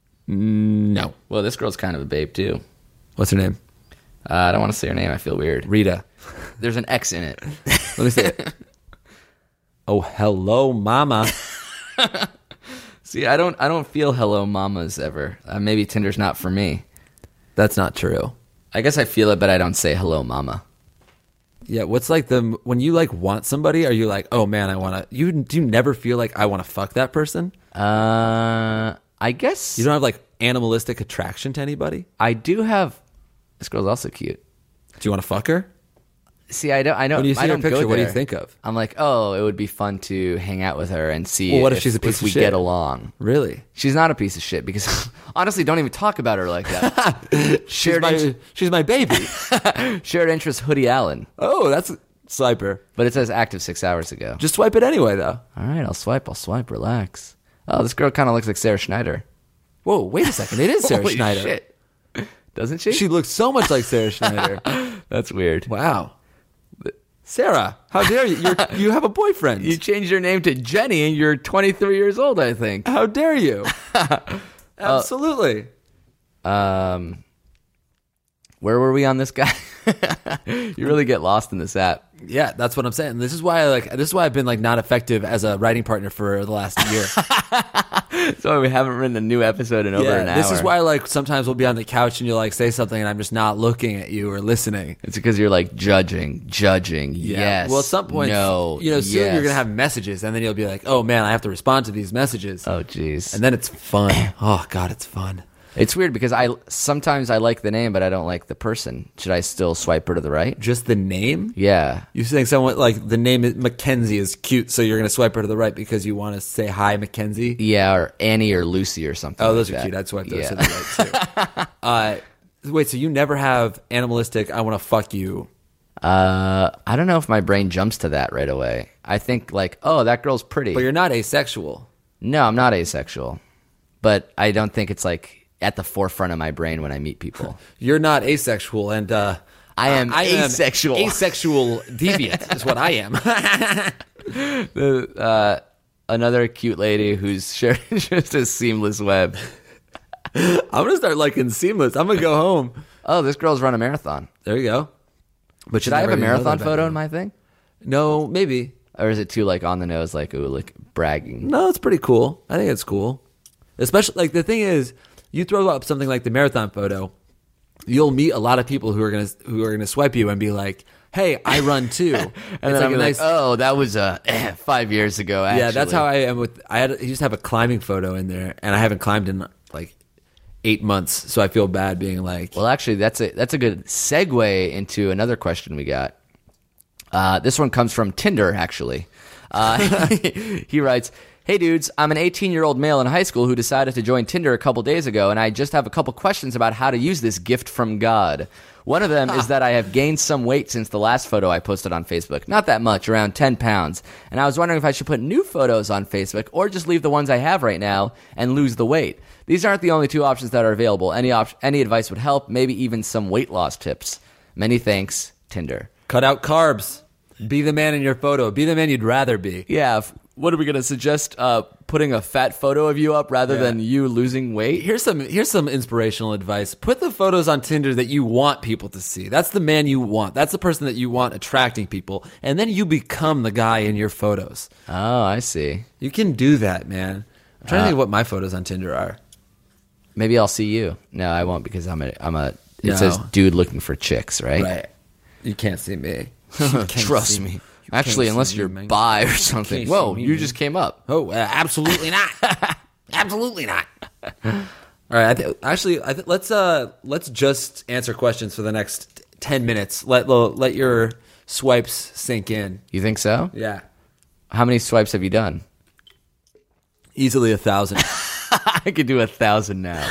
No. Well, this girl's kind of a babe, too. What's her name? Uh, I don't want to say her name. I feel weird. Rita. There's an X in it. Let me see it. Oh, hello, mama. See, I don't I don't feel hello mamas ever. Uh, maybe Tinder's not for me. That's not true. I guess I feel it, but I don't say hello mama. Yeah, what's like the when you like want somebody? Are you like, oh man, I want to? You do you never feel like I want to fuck that person? Uh, I guess You don't have like animalistic attraction to anybody. I do have. This girl's also cute. Do you want to fuck her? See, I don't. I don't. When you see I her don't picture, go what do you there. think of? I'm like, oh, it would be fun to hang out with her and see. Well, what if she's a piece if of we shit? get along? Really? She's not a piece of shit because honestly, don't even talk about her like that. She's shared, my in- she's my baby. shared interest, Hoodie Allen, Oh, that's swiper. but it says active six hours ago. Just swipe it anyway, though. All right, I'll swipe. I'll swipe. Relax. Oh, this girl kind of looks like Sarah Schneider. Whoa, wait a second. It is Sarah Holy Schneider. shit. Doesn't she? She looks so much like Sarah Schneider. That's weird. Wow. Sarah, how dare you? You're, you have a boyfriend. You changed your name to Jenny and you're twenty-three years old, I think. How dare you? Absolutely. Um, where were we on this guy? You really get lost in this app. Yeah, that's what I'm saying. This is why I like. This is why I've been like not effective as a writing partner for the last year. So we haven't written a new episode in over yeah, an hour. this is why like sometimes we'll be on the couch and you'll like say something and I'm just not looking at you or listening. It's because you're like judging, judging. Yeah. Yes. Well, at some point, no. you know, soon yes. you're gonna have messages, and then you'll be like, "Oh man, I have to respond to these messages." Oh, jeez. And then it's fun. Oh god, it's fun. It's weird because I sometimes I like the name, but I don't like the person. Should I still swipe her to the right? Just the name? Yeah. You think someone like the name is Mackenzie is cute, so you're gonna swipe her to the right because you want to say hi, Mackenzie? Yeah, or Annie or Lucy or something. Oh, like those are that. cute. I'd swipe those Yeah. to the right too. uh, wait, so you never have animalistic? I want to fuck you. Uh, I don't know if my brain jumps to that right away. I think like, oh, that girl's pretty. But you're not asexual. No, I'm not asexual. But I don't think it's like at the forefront of my brain when I meet people. You're not asexual, and uh, I am I asexual. Am asexual deviant is what I am. The, uh, another cute lady who's sharing just a seamless web. I'm gonna start liking Seamless. I'm gonna go home. Oh, this girl's run a marathon. There you go. But Should I have a marathon photo in my thing? No, maybe. Or is it too like on the nose, like ooh, like bragging? No, it's pretty cool. I think it's cool. Especially like the thing is, you throw up something like the marathon photo, you'll meet a lot of people who are gonna who are gonna swipe you and be like, "Hey, I run too." and And then I'm like, oh, that was uh, eh, five years ago. Actually. Yeah, that's how I am with. I had I used to have a climbing photo in there, and I haven't climbed in like eight months, so I feel bad being like. Well, actually, that's a that's a good segue into another question we got. Uh, this one comes from Tinder, actually. Uh, he writes, "Hey dudes, I'm an eighteen-year-old male in high school who decided to join Tinder a couple days ago, and I just have a couple questions about how to use this gift from God. One of them is that I have gained some weight since the last photo I posted on Facebook. Not that much, around ten pounds. And I was wondering if I should put new photos on Facebook or just leave the ones I have right now and lose the weight. These aren't the only two options that are available. Any op- any advice would help, maybe even some weight loss tips. Many thanks, Tinder. Cut out carbs. Be the man in your photo. Be the man you'd rather be. Yeah, f- what are we going to suggest? Uh, putting a fat photo of you up rather Yeah. than you losing weight? Here's some here's some inspirational advice. Put the photos on Tinder that you want people to see. That's the man you want. That's the person that you want attracting people. And then you become the guy in your photos. Oh, I see. You can do that, man. I'm trying Uh, to think of what my photos on Tinder are. Maybe I'll see you. No, I won't because I'm a I'm a. It No. says dude looking for chicks, right? Right. You can't see me. You can't Trust see me. You Actually, can't unless see you're me, man. bi or You something. can't Whoa, see me, you man. just came up. Oh, uh, absolutely not. Absolutely not. All right. I th- actually, I th- let's uh, let's just answer questions for the next ten minutes. Let let your swipes sink in. You think so? Yeah, How many swipes have you done? easily a thousand. I could do a thousand now.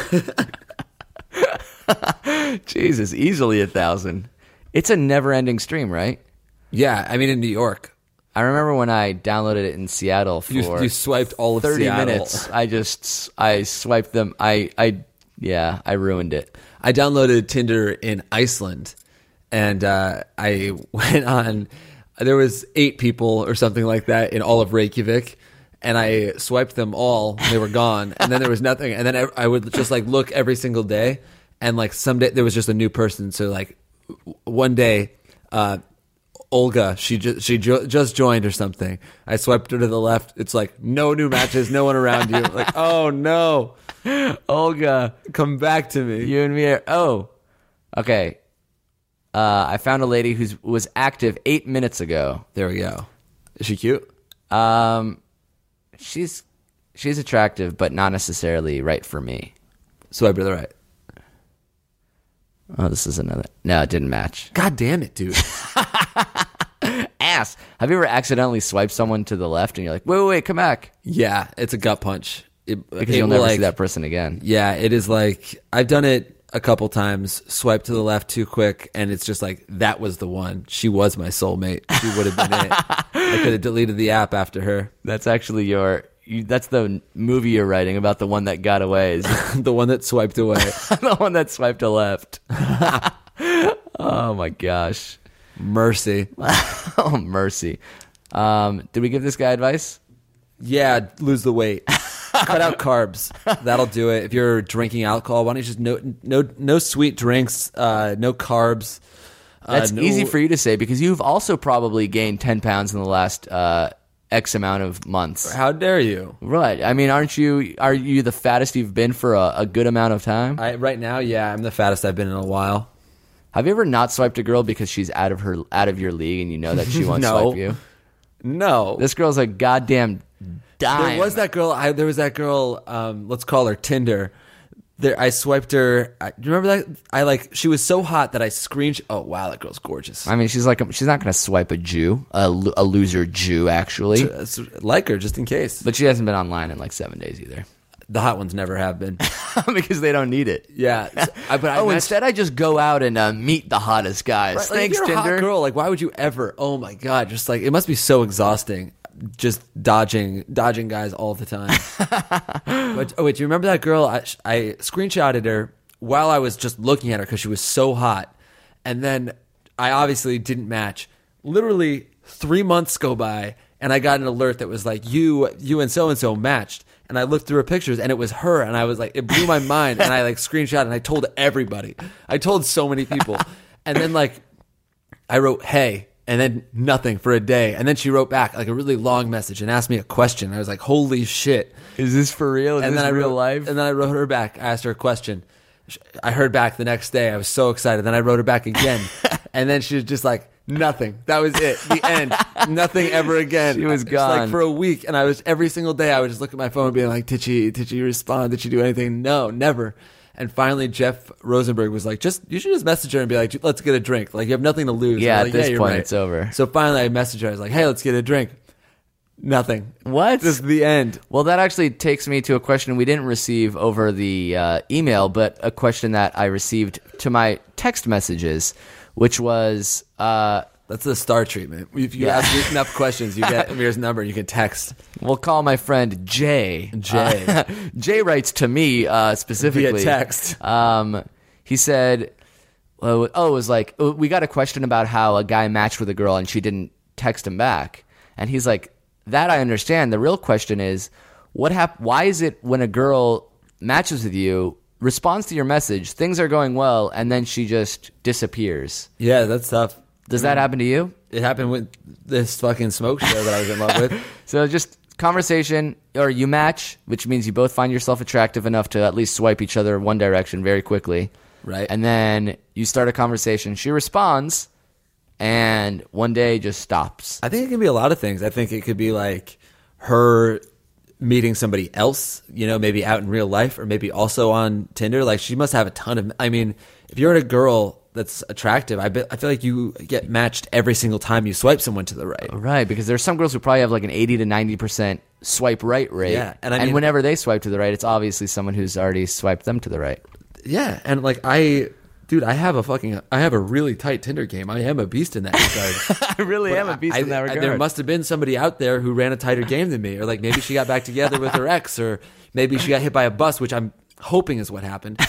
Jesus, easily a thousand. It's a never-ending stream, right? Yeah, I mean in New York, I remember when I downloaded it in Seattle for you, you swiped all of thirty Seattle. minutes. I just I swiped them. I I yeah, I ruined it. I downloaded Tinder in Iceland, and uh, I went on. There was eight people or something like that in all of Reykjavik, and I swiped them all. And they were gone, and then there was nothing. And then I, I would just like look every single day, and like someday there was just a new person. So like w- one day, uh, Olga, she just she jo- just joined or something. I swiped her to the left. It's like no new matches, no one around you. Like oh no, Olga, come back to me. you and me are. Oh, okay. Uh, I found a lady who was active eight minutes ago. There we go. Is she cute? Um, she's she's attractive, but not necessarily right for me. Swipe to the right. Oh, this is another. No, it didn't match. God damn it, dude. Ass. Have you ever accidentally swiped someone to the left and you're like, wait, wait, wait, come back? Yeah, it's a gut punch. It, Because it you'll will, never like, see that person again. Yeah, it is like I've done it a couple times. Swipe to the left too quick, and it's just like that was the one. She was my soulmate. She would have been it. I could have deleted the app after her. That's actually your. You, that's the movie you're writing about the one that got away. Is The one that swiped away. the one that swiped to left. Oh my gosh. Mercy. Oh mercy. Um, did we give this guy advice? Yeah, lose the weight. Cut out carbs. That'll do it. If you're drinking alcohol, why don't you just no no no sweet drinks, uh, no carbs. Uh, That's no- easy for you to say because you've also probably gained ten pounds in the last uh, X amount of months. How dare you? Right. I mean, aren't you? Are you the fattest you've been for a, a good amount of time? I, right now, yeah, I'm the fattest I've been in a while. Have you ever not swiped a girl because she's out of her out of your league and you know that she won't No. swipe you? No. This girl's a goddamn dime. There was that girl. I, there was that girl. Um, let's call her Tinder. There, I swiped her. I, do you remember that? I like. She was so hot that I screenshot. Oh wow, that girl's gorgeous. I mean, she's like a, she's not going to swipe a Jew, a, lo- a loser Jew, actually. It's like her just in case. But she hasn't been online in like seven days either, The hot ones never have been. because they don't need it. Yeah. So- I, but I Oh, matched- instead I just go out and uh, meet the hottest guys. Right, like, Thanks, if you're a Tinder. hot girl, like why would you ever? Oh my god, just like it must be so exhausting, just dodging dodging guys all the time. but, oh wait, do you remember that girl? I, I screenshotted her while I was just looking at her because she was so hot, and then I obviously didn't match. Literally three months go by, and I got an alert that was like you you and so and so matched. And I looked through her pictures, and it was her. And I was like, it blew my mind. And I like screenshot, and I told everybody. I told so many people. And then like, I wrote, hey, and then nothing for a day. And then she wrote back like a really long message and asked me a question. I was like, holy shit. Is this for real? Is And this then I real wrote, life? And then I wrote her back. I asked her a question. I heard back the next day. I was so excited. Then I wrote her back again. And then she was just like, nothing. That was it. The end. Nothing ever again. She was It's like gone. for a week. And I was every single day I would just look at my phone and be like, did she did she respond? Did she do anything? No, never. And finally Jeff Rosenberg was like, just you should just message her and be like, let's get a drink. Like you have nothing to lose. Yeah, I'm at like, this you're point, right. it's over. So finally I messaged her. I was like, hey, let's get a drink. Nothing. What? This is the end. Well, that actually takes me to a question we didn't receive over the uh, email, but a question that I received to my text messages, which was... Uh, That's the star treatment. If you Yeah. ask enough questions, you get Amir's number. You can text. we'll call my friend Jay. Jay. Uh, Jay writes to me uh, specifically. Via text. Um, he said, oh, oh, it was like, oh, we got a question about how a guy matched with a girl and she didn't text him back. And he's like, that I understand. The real question is, what hap- why is it when a girl matches with you, responds to your message, things are going well, and then she just disappears? Yeah, that's tough. Does that happen to you? It happened with this fucking smoke show that I was in love with. So just conversation, or you match, which means you both find yourself attractive enough to at least swipe each other one direction very quickly. Right. And then you start a conversation. She responds, and one day just stops. I think it can be a lot of things. I think it could be like her meeting somebody else, you know, maybe out in real life or maybe also on Tinder. Like she must have a ton of, I mean, if you're a girl that's attractive, I bet, I feel like you get matched every single time you swipe someone to the right. Right, because there's some girls who probably have like an eighty to ninety percent swipe right rate. Yeah, and and, I mean- whenever they swipe to the right, it's obviously someone who's already swiped them to the right. Yeah, and like I, dude, I have a fucking, I have a really tight Tinder game. I am a beast in that regard. I really am a beast I- in that I- regard. there must have been somebody out there who ran a tighter game than me, or like maybe she got back together with her ex, or maybe she got hit by a bus, which I'm hoping is what happened.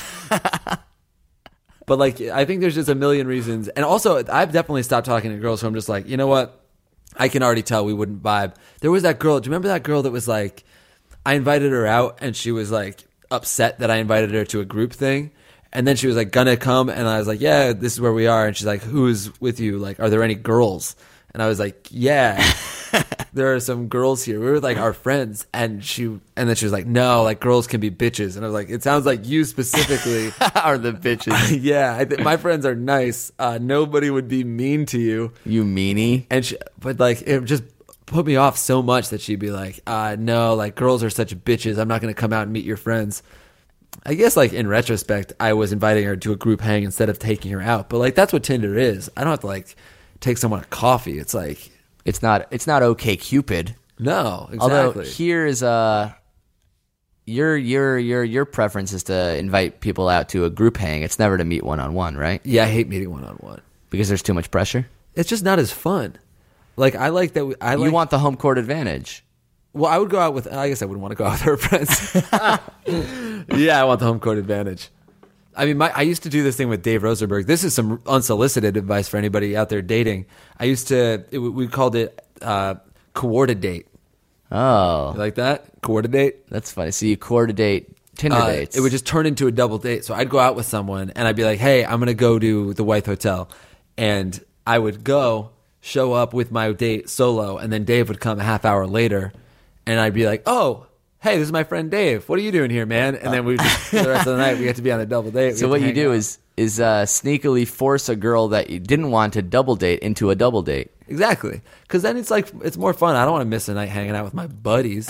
But like, I think there's just a million reasons, and also I've definitely stopped talking to girls who I'm just like, you know what, I can already tell we wouldn't vibe. There was that girl. Do you remember that girl that was like, I invited her out, and she was like upset that I invited her to a group thing. And then she was like, gonna come. And I was like, yeah, this is where we are. And she's like, who's with you? Like, are there any girls? And I was like, yeah, there are some girls here. We were like our friends. And she, and then she was like, no, like girls can be bitches. And I was like, it sounds like you specifically are the bitches. yeah, I th- my friends are nice. Uh, nobody would be mean to you. You meanie. And she, but like, it just put me off so much that she'd be like, uh, no, like girls are such bitches. I'm not going to come out and meet your friends. I guess, like, in retrospect, I was inviting her to a group hang instead of taking her out. But, like, that's what Tinder is. I don't have to, like, take someone to coffee. It's like... It's not It's not OK Cupid. No, exactly. Although, here is uh, your, your, your, your preference is to invite people out to a group hang. It's never to meet one-on-one, right? Yeah, I hate meeting one-on-one. Because there's too much pressure? It's just not as fun. Like, I like that... We, I like, You want the home court advantage. Well, I would go out with... I guess I wouldn't want to go out with her friends. Yeah, I want the home court advantage. I mean, my, I used to do this thing with Dave Rosenberg. This is some unsolicited advice for anybody out there dating. I used to... It, we called it uh, coordinate. Oh, You like that? Coordinate? that's funny. So you coordinate Tinder Uh, dates. it would just turn into a double date. So I'd go out with someone and I'd be like, hey, I'm going to go to the White Hotel. And I would go, show up with my date solo, and then Dave would come a half hour later. And I'd be like, oh, hey, this is my friend Dave. What are you doing here, man? And then we just, for the rest of the night, we get to be on a double date. We So get what to you hang do out. is is uh, sneakily force a girl that you didn't want to double date into a double date. Exactly. Because then it's like, it's more fun. I don't want to miss a night hanging out with my buddies.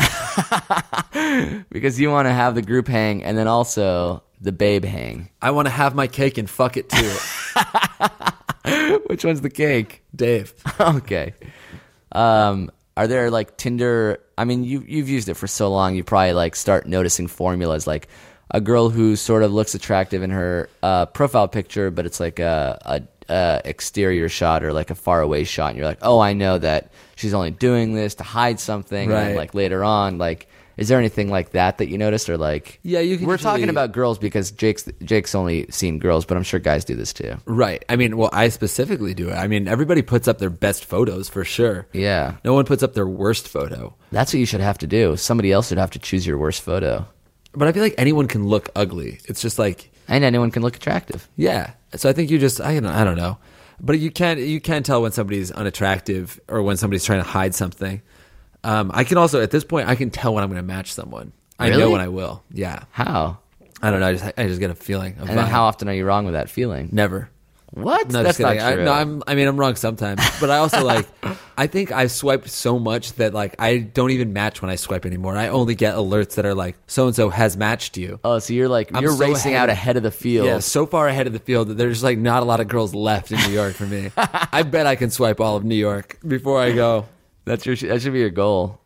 Because you want to have the group hang and then also the babe hang. I want to have my cake and fuck it too. Which one's the cake? Dave. Okay. Um, are there like Tinder? I mean, you you've used it for so long, you probably like start noticing formulas like a girl who sort of looks attractive in her uh, profile picture, but it's like a, a, a exterior shot or like a far away shot, and you're like, oh, I know that she's only doing this to hide something. And then, Right. like later on, like. Is there anything like that that you noticed, or like? Yeah, you can We're usually- talking about girls because Jake's Jake's only seen girls, but I'm sure guys do this too. Right. I mean, well, I specifically do it. I mean, everybody puts up their best photos for sure. Yeah, No one puts up their worst photo. that's what you should have to do. Somebody else should have to choose your worst photo, But I feel like anyone can look ugly. It's just like, and anyone can look attractive. yeah. So I think you just, I don't, I don't know. But you can you can tell when somebody's unattractive or when somebody's trying to hide something. Um, I can also, at this point, I can tell when I'm going to match someone. I Really? know when I will. Yeah. How? I don't know. I just, I just get a feeling. Of And then vibe. how often are you wrong with that feeling? Never. What? No, That's just not kidding. I, true. no, I'm, I mean, I'm wrong sometimes. But I also like, I think I swiped so much that like I don't even match when I swipe anymore. I only get alerts that are like, so and so has matched you. oh, so you're like I'm you're so racing ahead out of- ahead of the field. Yeah, so far ahead of the field that there's like not a lot of girls left in New York for me. I bet I can swipe all of New York before I go. That's your that should be your goal.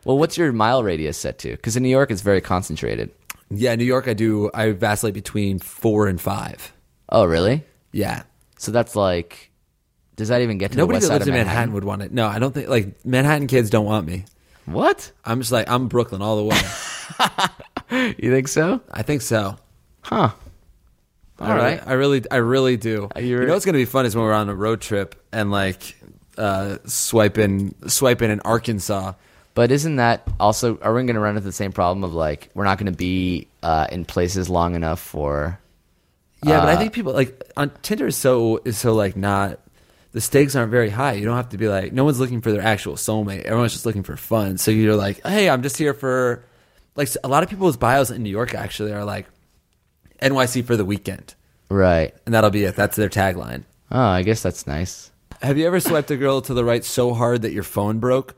Well, what's your mile radius set to? Because in New York, it's very concentrated. Yeah, New York, I do. I vacillate between four and five. Oh, really? Yeah. So that's like, does that even get to Nobody the west that side lives of in Manhattan? Manhattan would want it. No, I don't think, like, Manhattan kids don't want me. What? I'm just like, I'm Brooklyn all the way. You think so? I think so. Huh. All All right. right. I really, I really do. Are You you- know what's going to be fun is when we're on a road trip and, like, uh, swiping, swiping in Arkansas. But isn't that also, are we going to run into the same problem of like, we're not going to be uh, in places long enough for... Yeah, but I Uh, think people, like, on Tinder is so, is so, like, not, the stakes aren't very high. You don't have to be like, no one's looking for their actual soulmate. Everyone's just looking for fun. So you're like, hey, I'm just here for, like, a lot of people's bios in New York actually are like, N Y C for the weekend. Right. And that'll be it. That's their tagline. Oh, I guess that's nice. Have you ever swiped a girl to the right so hard that your phone broke?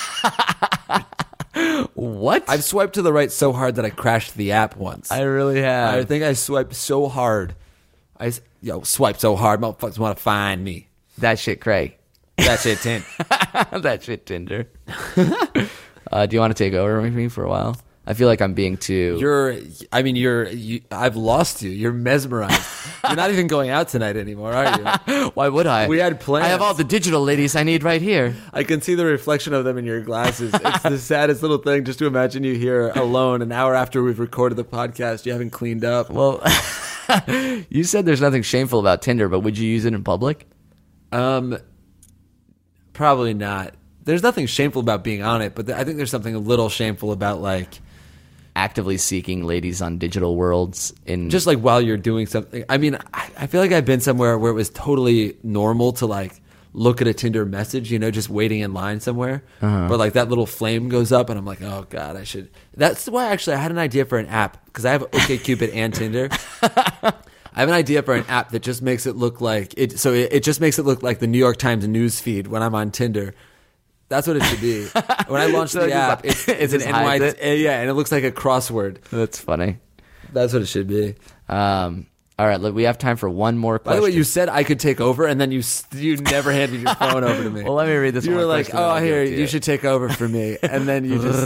What? I've swiped to the right so hard that I crashed the app once. I really have. I think I swiped so hard. I s- yo swiped so hard, motherfuckers want to find me. That shit cray. That's it, Tin. That shit Tinder. uh, do you want to take over with me for a while? I feel like I'm being too... You're, I mean, you're. You, I've lost you. You're mesmerized. You're not even going out tonight anymore, are you? Why would I? We had plans. I have all the digital ladies I need right here. I can see the reflection of them in your glasses. It's the saddest little thing just to imagine you here alone an hour after we've recorded the podcast. You haven't cleaned up. Well, you said there's nothing shameful about Tinder, but would you use it in public? Um, probably not. There's nothing shameful about being on it, but th- I think there's something a little shameful about like Actively seeking ladies on digital worlds in just like while you're doing something. I mean, I, I feel like I've been somewhere where it was totally normal to like look at a Tinder message, you know, just waiting in line somewhere. Uh-huh. But like that little flame goes up, and I'm like, oh god, I should. That's why actually I had an idea for an app because I have OkCupid and Tinder. I have an idea for an app that just makes it look like it. So it, it just makes it look like the New York Times news feed when I'm on Tinder. That's what it should be. When I launched So the just app, like- it's, it it's an just N Y. hides it? Yeah, and it looks like a crossword. That's funny. That's what it should be. Um, all right, look, we have time for one more By question. the way, you said I could take over, and then you s- you never handed your phone over to me. Well, let me read this You one were like, question, then "Oh, I'll give here, it to you you." should take over for me," and then you just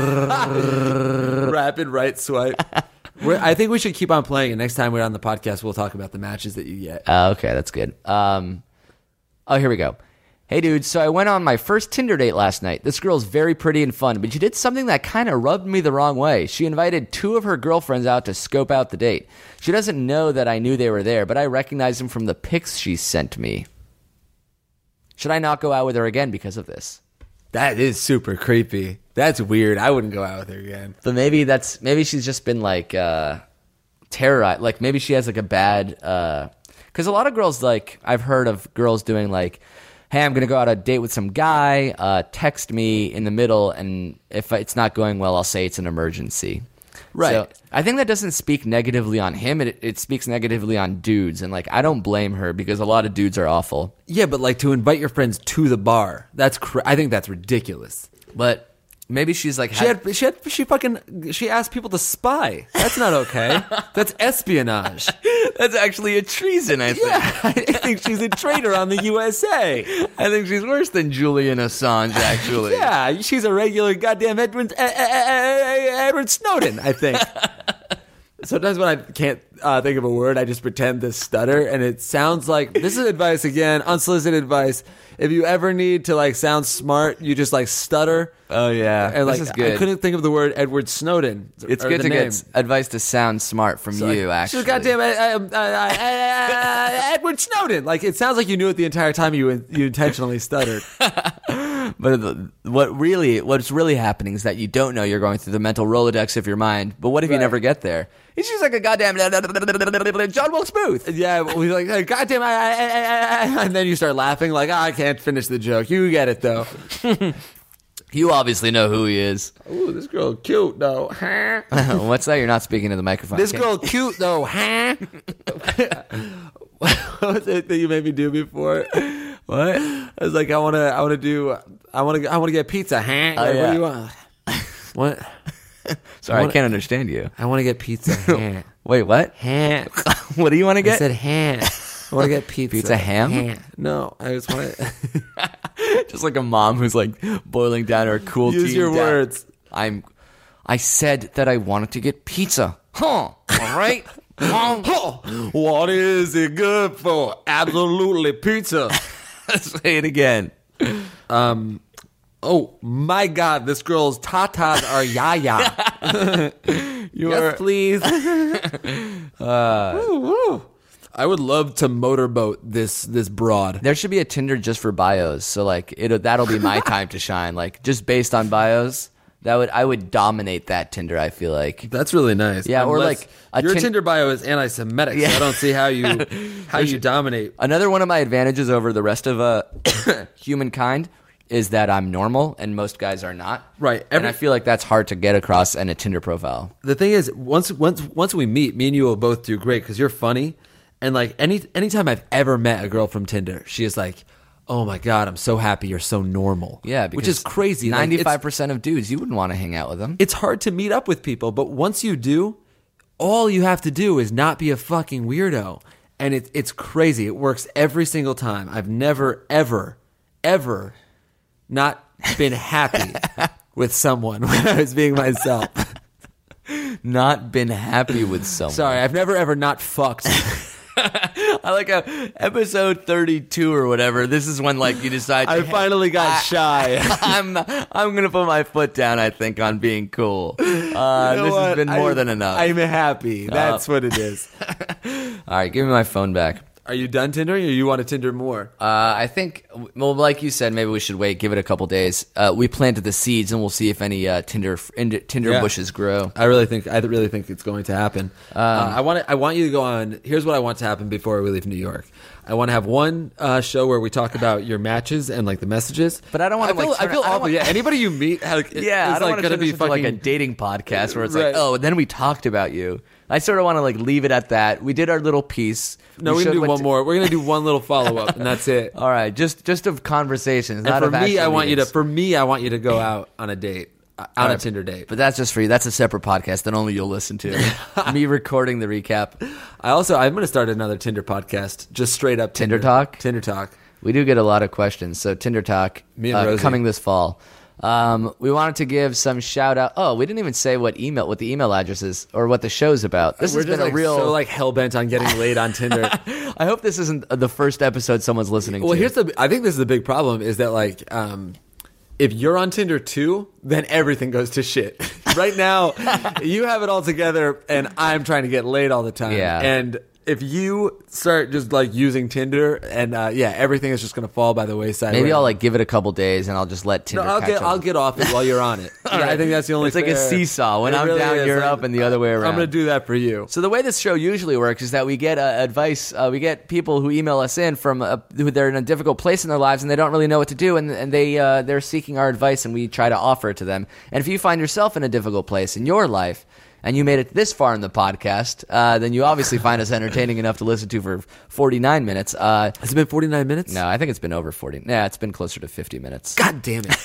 rapid right swipe. We're, I think we should keep on playing, and next time we're on the podcast, we'll talk about the matches that you get. Uh, okay, that's good. Um, oh, here we go. Hey, dude, so I went on my first Tinder date last night. This girl's very pretty and fun, but she did something that kind of rubbed me the wrong way. She invited two of her girlfriends out to scope out the date. She doesn't know that I knew they were there, but I recognized them from the pics she sent me. Should I not go out with her again because of this? That is super creepy. That's weird. I wouldn't go out with her again. But maybe that's maybe she's just been like uh, terrorized. Like maybe she has like a bad. Because a lot of girls, like I've heard of girls doing like, hey, I'm gonna go out on a date with some guy. Uh, text me in the middle, and if it's not going well, I'll say it's an emergency. Right. So I think that doesn't speak negatively on him. It it speaks negatively on dudes, and like I don't blame her because a lot of dudes are awful. Yeah, but like to invite your friends to the bar, that's cra- I think that's ridiculous. But maybe she's like She had, she had, she fucking, she asked people to spy. That's not okay. That's espionage. that's actually a treason. I think. Yeah, I think she's a traitor on the U S A. I think she's worse than Julian Assange. Actually, Yeah, she's a regular goddamn Edward, uh, uh, uh, Edward Snowden, I think. Sometimes when I can't uh, think of a word, I just pretend to stutter, and it sounds like, this is advice again, unsolicited advice. If you ever need to like sound smart, you just like stutter. Oh yeah, And like this is good. I couldn't think of the word Edward Snowden. It's or good the to name. get advice to sound smart from So, you. like, Actually, so goddamn uh, uh, uh, uh, Edward Snowden. Like it sounds like you knew it the entire time. You you intentionally stuttered. But the, what really, what's really happening is that you don't know you're going through the mental Rolodex of your mind. But what if you Right. never get there? It's just like a goddamn John Wilkes Booth. Yeah, we like, hey, goddamn, I, I, I, I, and then you start laughing like, oh, I can't finish the joke. You get it though. You obviously know who he is. Ooh, this girl cute though. Huh? What's that? You're not speaking to the microphone. This Okay. girl cute though. Huh? What was it that you made me do before? What? I was like, I want to, I want to do, I want to, I want to get pizza. Huh? Like, What yeah. do you want? What? Sorry, I, wanna- can't understand you. I want to get pizza. Huh? Wait, what? Huh? What do you want to I get? said ham. I want to get pizza. Pizza ham? No, I just want to. Just like a mom who's like boiling down her cool Use teen your dad. words. I'm. I said that I wanted to get pizza. Huh? All right. Mom. What is it good for? Absolutely pizza. Say it again. Um. Oh my God! This girl's tatas are yaya. You yes, are- please. uh, woo, woo. I would love to motorboat this this broad. There should be a Tinder just for bios. So like it that'll be my time to shine. Like just based on bios, that would I would dominate that Tinder. I feel like. That's really nice. Yeah, or Unless like a your tin- Tinder bio is anti-Semitic. Yeah. So I don't see how you how you dominate. Another one of my advantages over the rest of uh, humankind is that I'm normal and most guys are not. Right. and Every- I feel like that's hard to get across in a Tinder profile. The thing is, once once once we meet, me and you will both do great because you're funny, and like any anytime I've ever met a girl from Tinder, she is like, "Oh my God, I'm so happy you're so normal." Yeah, which is crazy. Like, Ninety-five it's, percent of dudes, you wouldn't want to hang out with them. it's hard to meet up with people, but once you do, all you have to do is not be a fucking weirdo, and it's it's crazy. It works every single time. I've never ever ever not been happy with someone when I was being myself. Not been happy with someone. Sorry, I've never ever not fucked. I like a episode thirty-two or whatever. This is when like you decide. I to, finally got shy. I'm I'm gonna put my foot down. I think on being cool. Uh, You know this what? has been more I- than enough. I'm happy. That's what it is. All right, give me my phone back. Are you done Tindering, or you want to Tinder more? Uh, I think, well, like you said, maybe we should wait, give it a couple days. Uh, we planted the seeds, and we'll see if any uh, Tinder Tinder Yeah. bushes grow. I really think I really think it's going to happen. Um, uh, I want I want you to go on. Here's what I want to happen before we leave New York. I want to have one uh, show where we talk about your matches and like the messages. But I don't wanna, I feel, like, I turn- feel I don't awful. want- Yeah, anybody you meet, like, it- Yeah, it's I don't like want to going to turn be this into fucking like a dating podcast where it's Right. like, oh, and then we talked about you. I sort of want to like leave it at that. We did our little piece. No, we we're gonna showed do what one t- more. We're gonna do one little follow up, and that's it. All right, just just of conversations, And not for of me, actual I want you to. meetings. For me, I want you to go out on a date, uh, on All a right. Tinder date. But that's just for you. That's a separate podcast that only you'll listen to. Me recording the recap. I also I'm gonna start another Tinder podcast, just straight up Tinder Tinder, Talk? Tinder talk. We do get a lot of questions. So Tinder Talk Me and uh, Rosie. coming this fall. Um, we wanted to give some shout out. Oh, we didn't even say what email, what the email address is, or what the show's about. This We're has just been like a real. so like hell bent on getting laid on Tinder. I hope this isn't the first episode someone's listening Well, to. here's the. I think this is the big problem is that like, um, if you're on Tinder too, then everything goes to shit. Right now, you have it all together, and I'm trying to get laid all the time. Yeah. And if you start just like using Tinder, and uh, yeah, everything is just gonna fall by the wayside. Maybe Right I'll now. like give it a couple days and I'll just let No, Tinder. I'll catch get up. I'll get off it while you're on it. Yeah, I think that's the only. It's like a fair- seesaw. When It I'm really down, is. you're Like, up, and the other way around. I'm gonna do that for you. So the way this show usually works is that we get uh, advice. Uh, we get people who email us in from uh, who they're in a difficult place in their lives and they don't really know what to do, and and they uh, they're seeking our advice, and we try to offer it to them. And if you find yourself in a difficult place in your life, and you made it this far in the podcast, uh, then you obviously find us entertaining enough to listen to for forty-nine minutes. Uh, Has it been forty-nine minutes? no, I think it's been over forty. Yeah, it's been closer to fifty minutes. God damn it.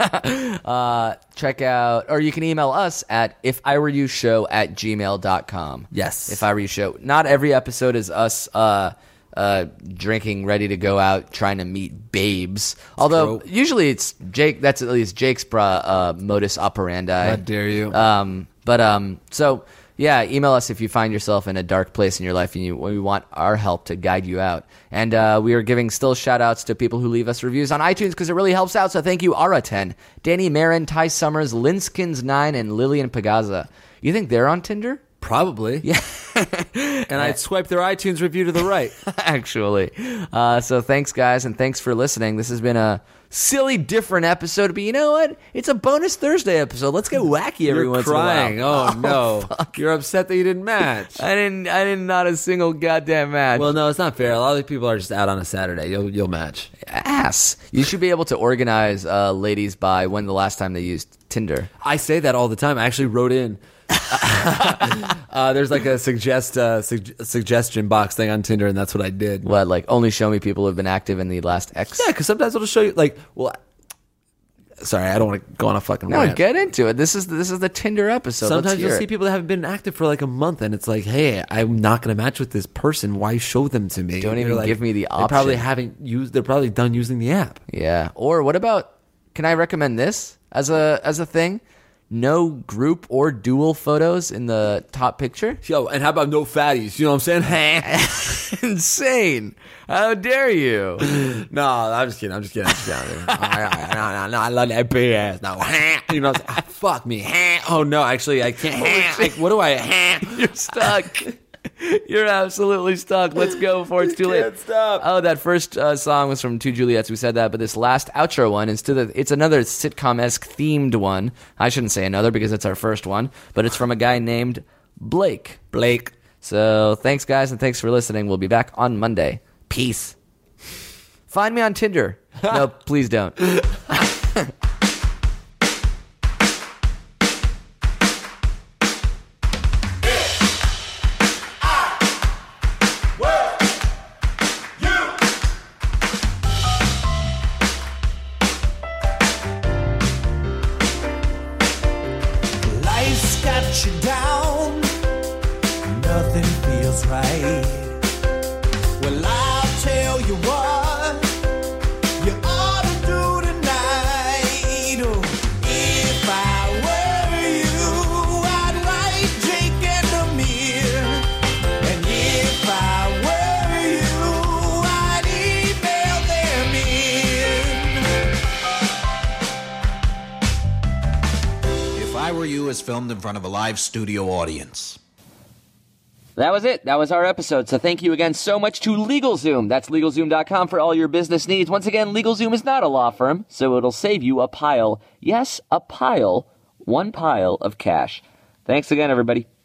Uh, check out, or you can email us at if I were you show at gmail dot com. Yes. If I were you show. Not every episode is us uh, uh, drinking, ready to go out, trying to meet babes. Although True. usually it's Jake, that's at least Jake's bra, uh, modus operandi. How dare you. Um, but um, so yeah, email us if you find yourself in a dark place in your life and you we want our help to guide you out. And uh, we are giving still shout outs to people who leave us reviews on iTunes because it really helps out. So thank you, Ara ten, Danny Marin, Ty Summers, Linskins nine, and Lillian Pagaza. You think they're on Tinder? Probably. Yeah. And I'd swipe their iTunes review to the right. Actually. Uh, so thanks, guys, and thanks for listening. This has been a silly, different episode, but you know what? It's a bonus Thursday episode. Let's get wacky every You're once crying. in a while. Oh, no. You're upset that you didn't match. I didn't. I didn't. Not a single goddamn match. Well, no, it's not fair. A lot of people are just out on a Saturday. You'll you'll match. Ass. You should be able to organize uh, ladies by when the last time they used Tinder. I say that all the time. I actually wrote in. uh, there's like a suggest uh, sug- suggestion box thing on Tinder, and that's what I did. What, like only show me people who have been active in the last X? Yeah, because sometimes it'll show you like, well, sorry, I don't want to go on a fucking No, rant. get into it. This is this is the Tinder episode. Let's Sometimes hear you'll it. see people that haven't been active for like a month, and it's like, hey, I'm not going to match with this person. Why show them to me? Don't They're even like- give me the They probably option. haven't used. They're probably done using the app. Yeah. Or what about? Can I recommend this as a as a thing? No group or dual photos in the top picture. Yo, and how about no fatties? You know what I'm saying? Insane! How dare you? No, I'm just kidding. I'm just kidding. I'm just kidding. no, no, no, no, I love that big ass. No, you know, ah, fuck me. Oh no, actually, I can't. Like, what do I? You're stuck. You're absolutely stuck. Let's go before it's too late. Can't stop. Oh, that first uh, song was from Two Juliets. We said that, but this last outro one is to the. It's another sitcom-esque themed one. I shouldn't say another because it's our first one, but it's from a guy named Blake. Blake. So thanks, guys, and thanks for listening. We'll be back on Monday. Peace. Find me on Tinder. No, please don't. Life's got you down, nothing feels right. Well, I'll tell you what you ought to do tonight. Oh, if I were you, I'd write Jake and Amir. And if I were you, I'd email them in. If I Were You is filmed in front of a live studio audience. That was it. That was our episode. So thank you again so much to LegalZoom. That's LegalZoom dot com for all your business needs. Once again, LegalZoom is not a law firm, so it'll save you a pile. Yes, a pile. One pile of cash. Thanks again, everybody.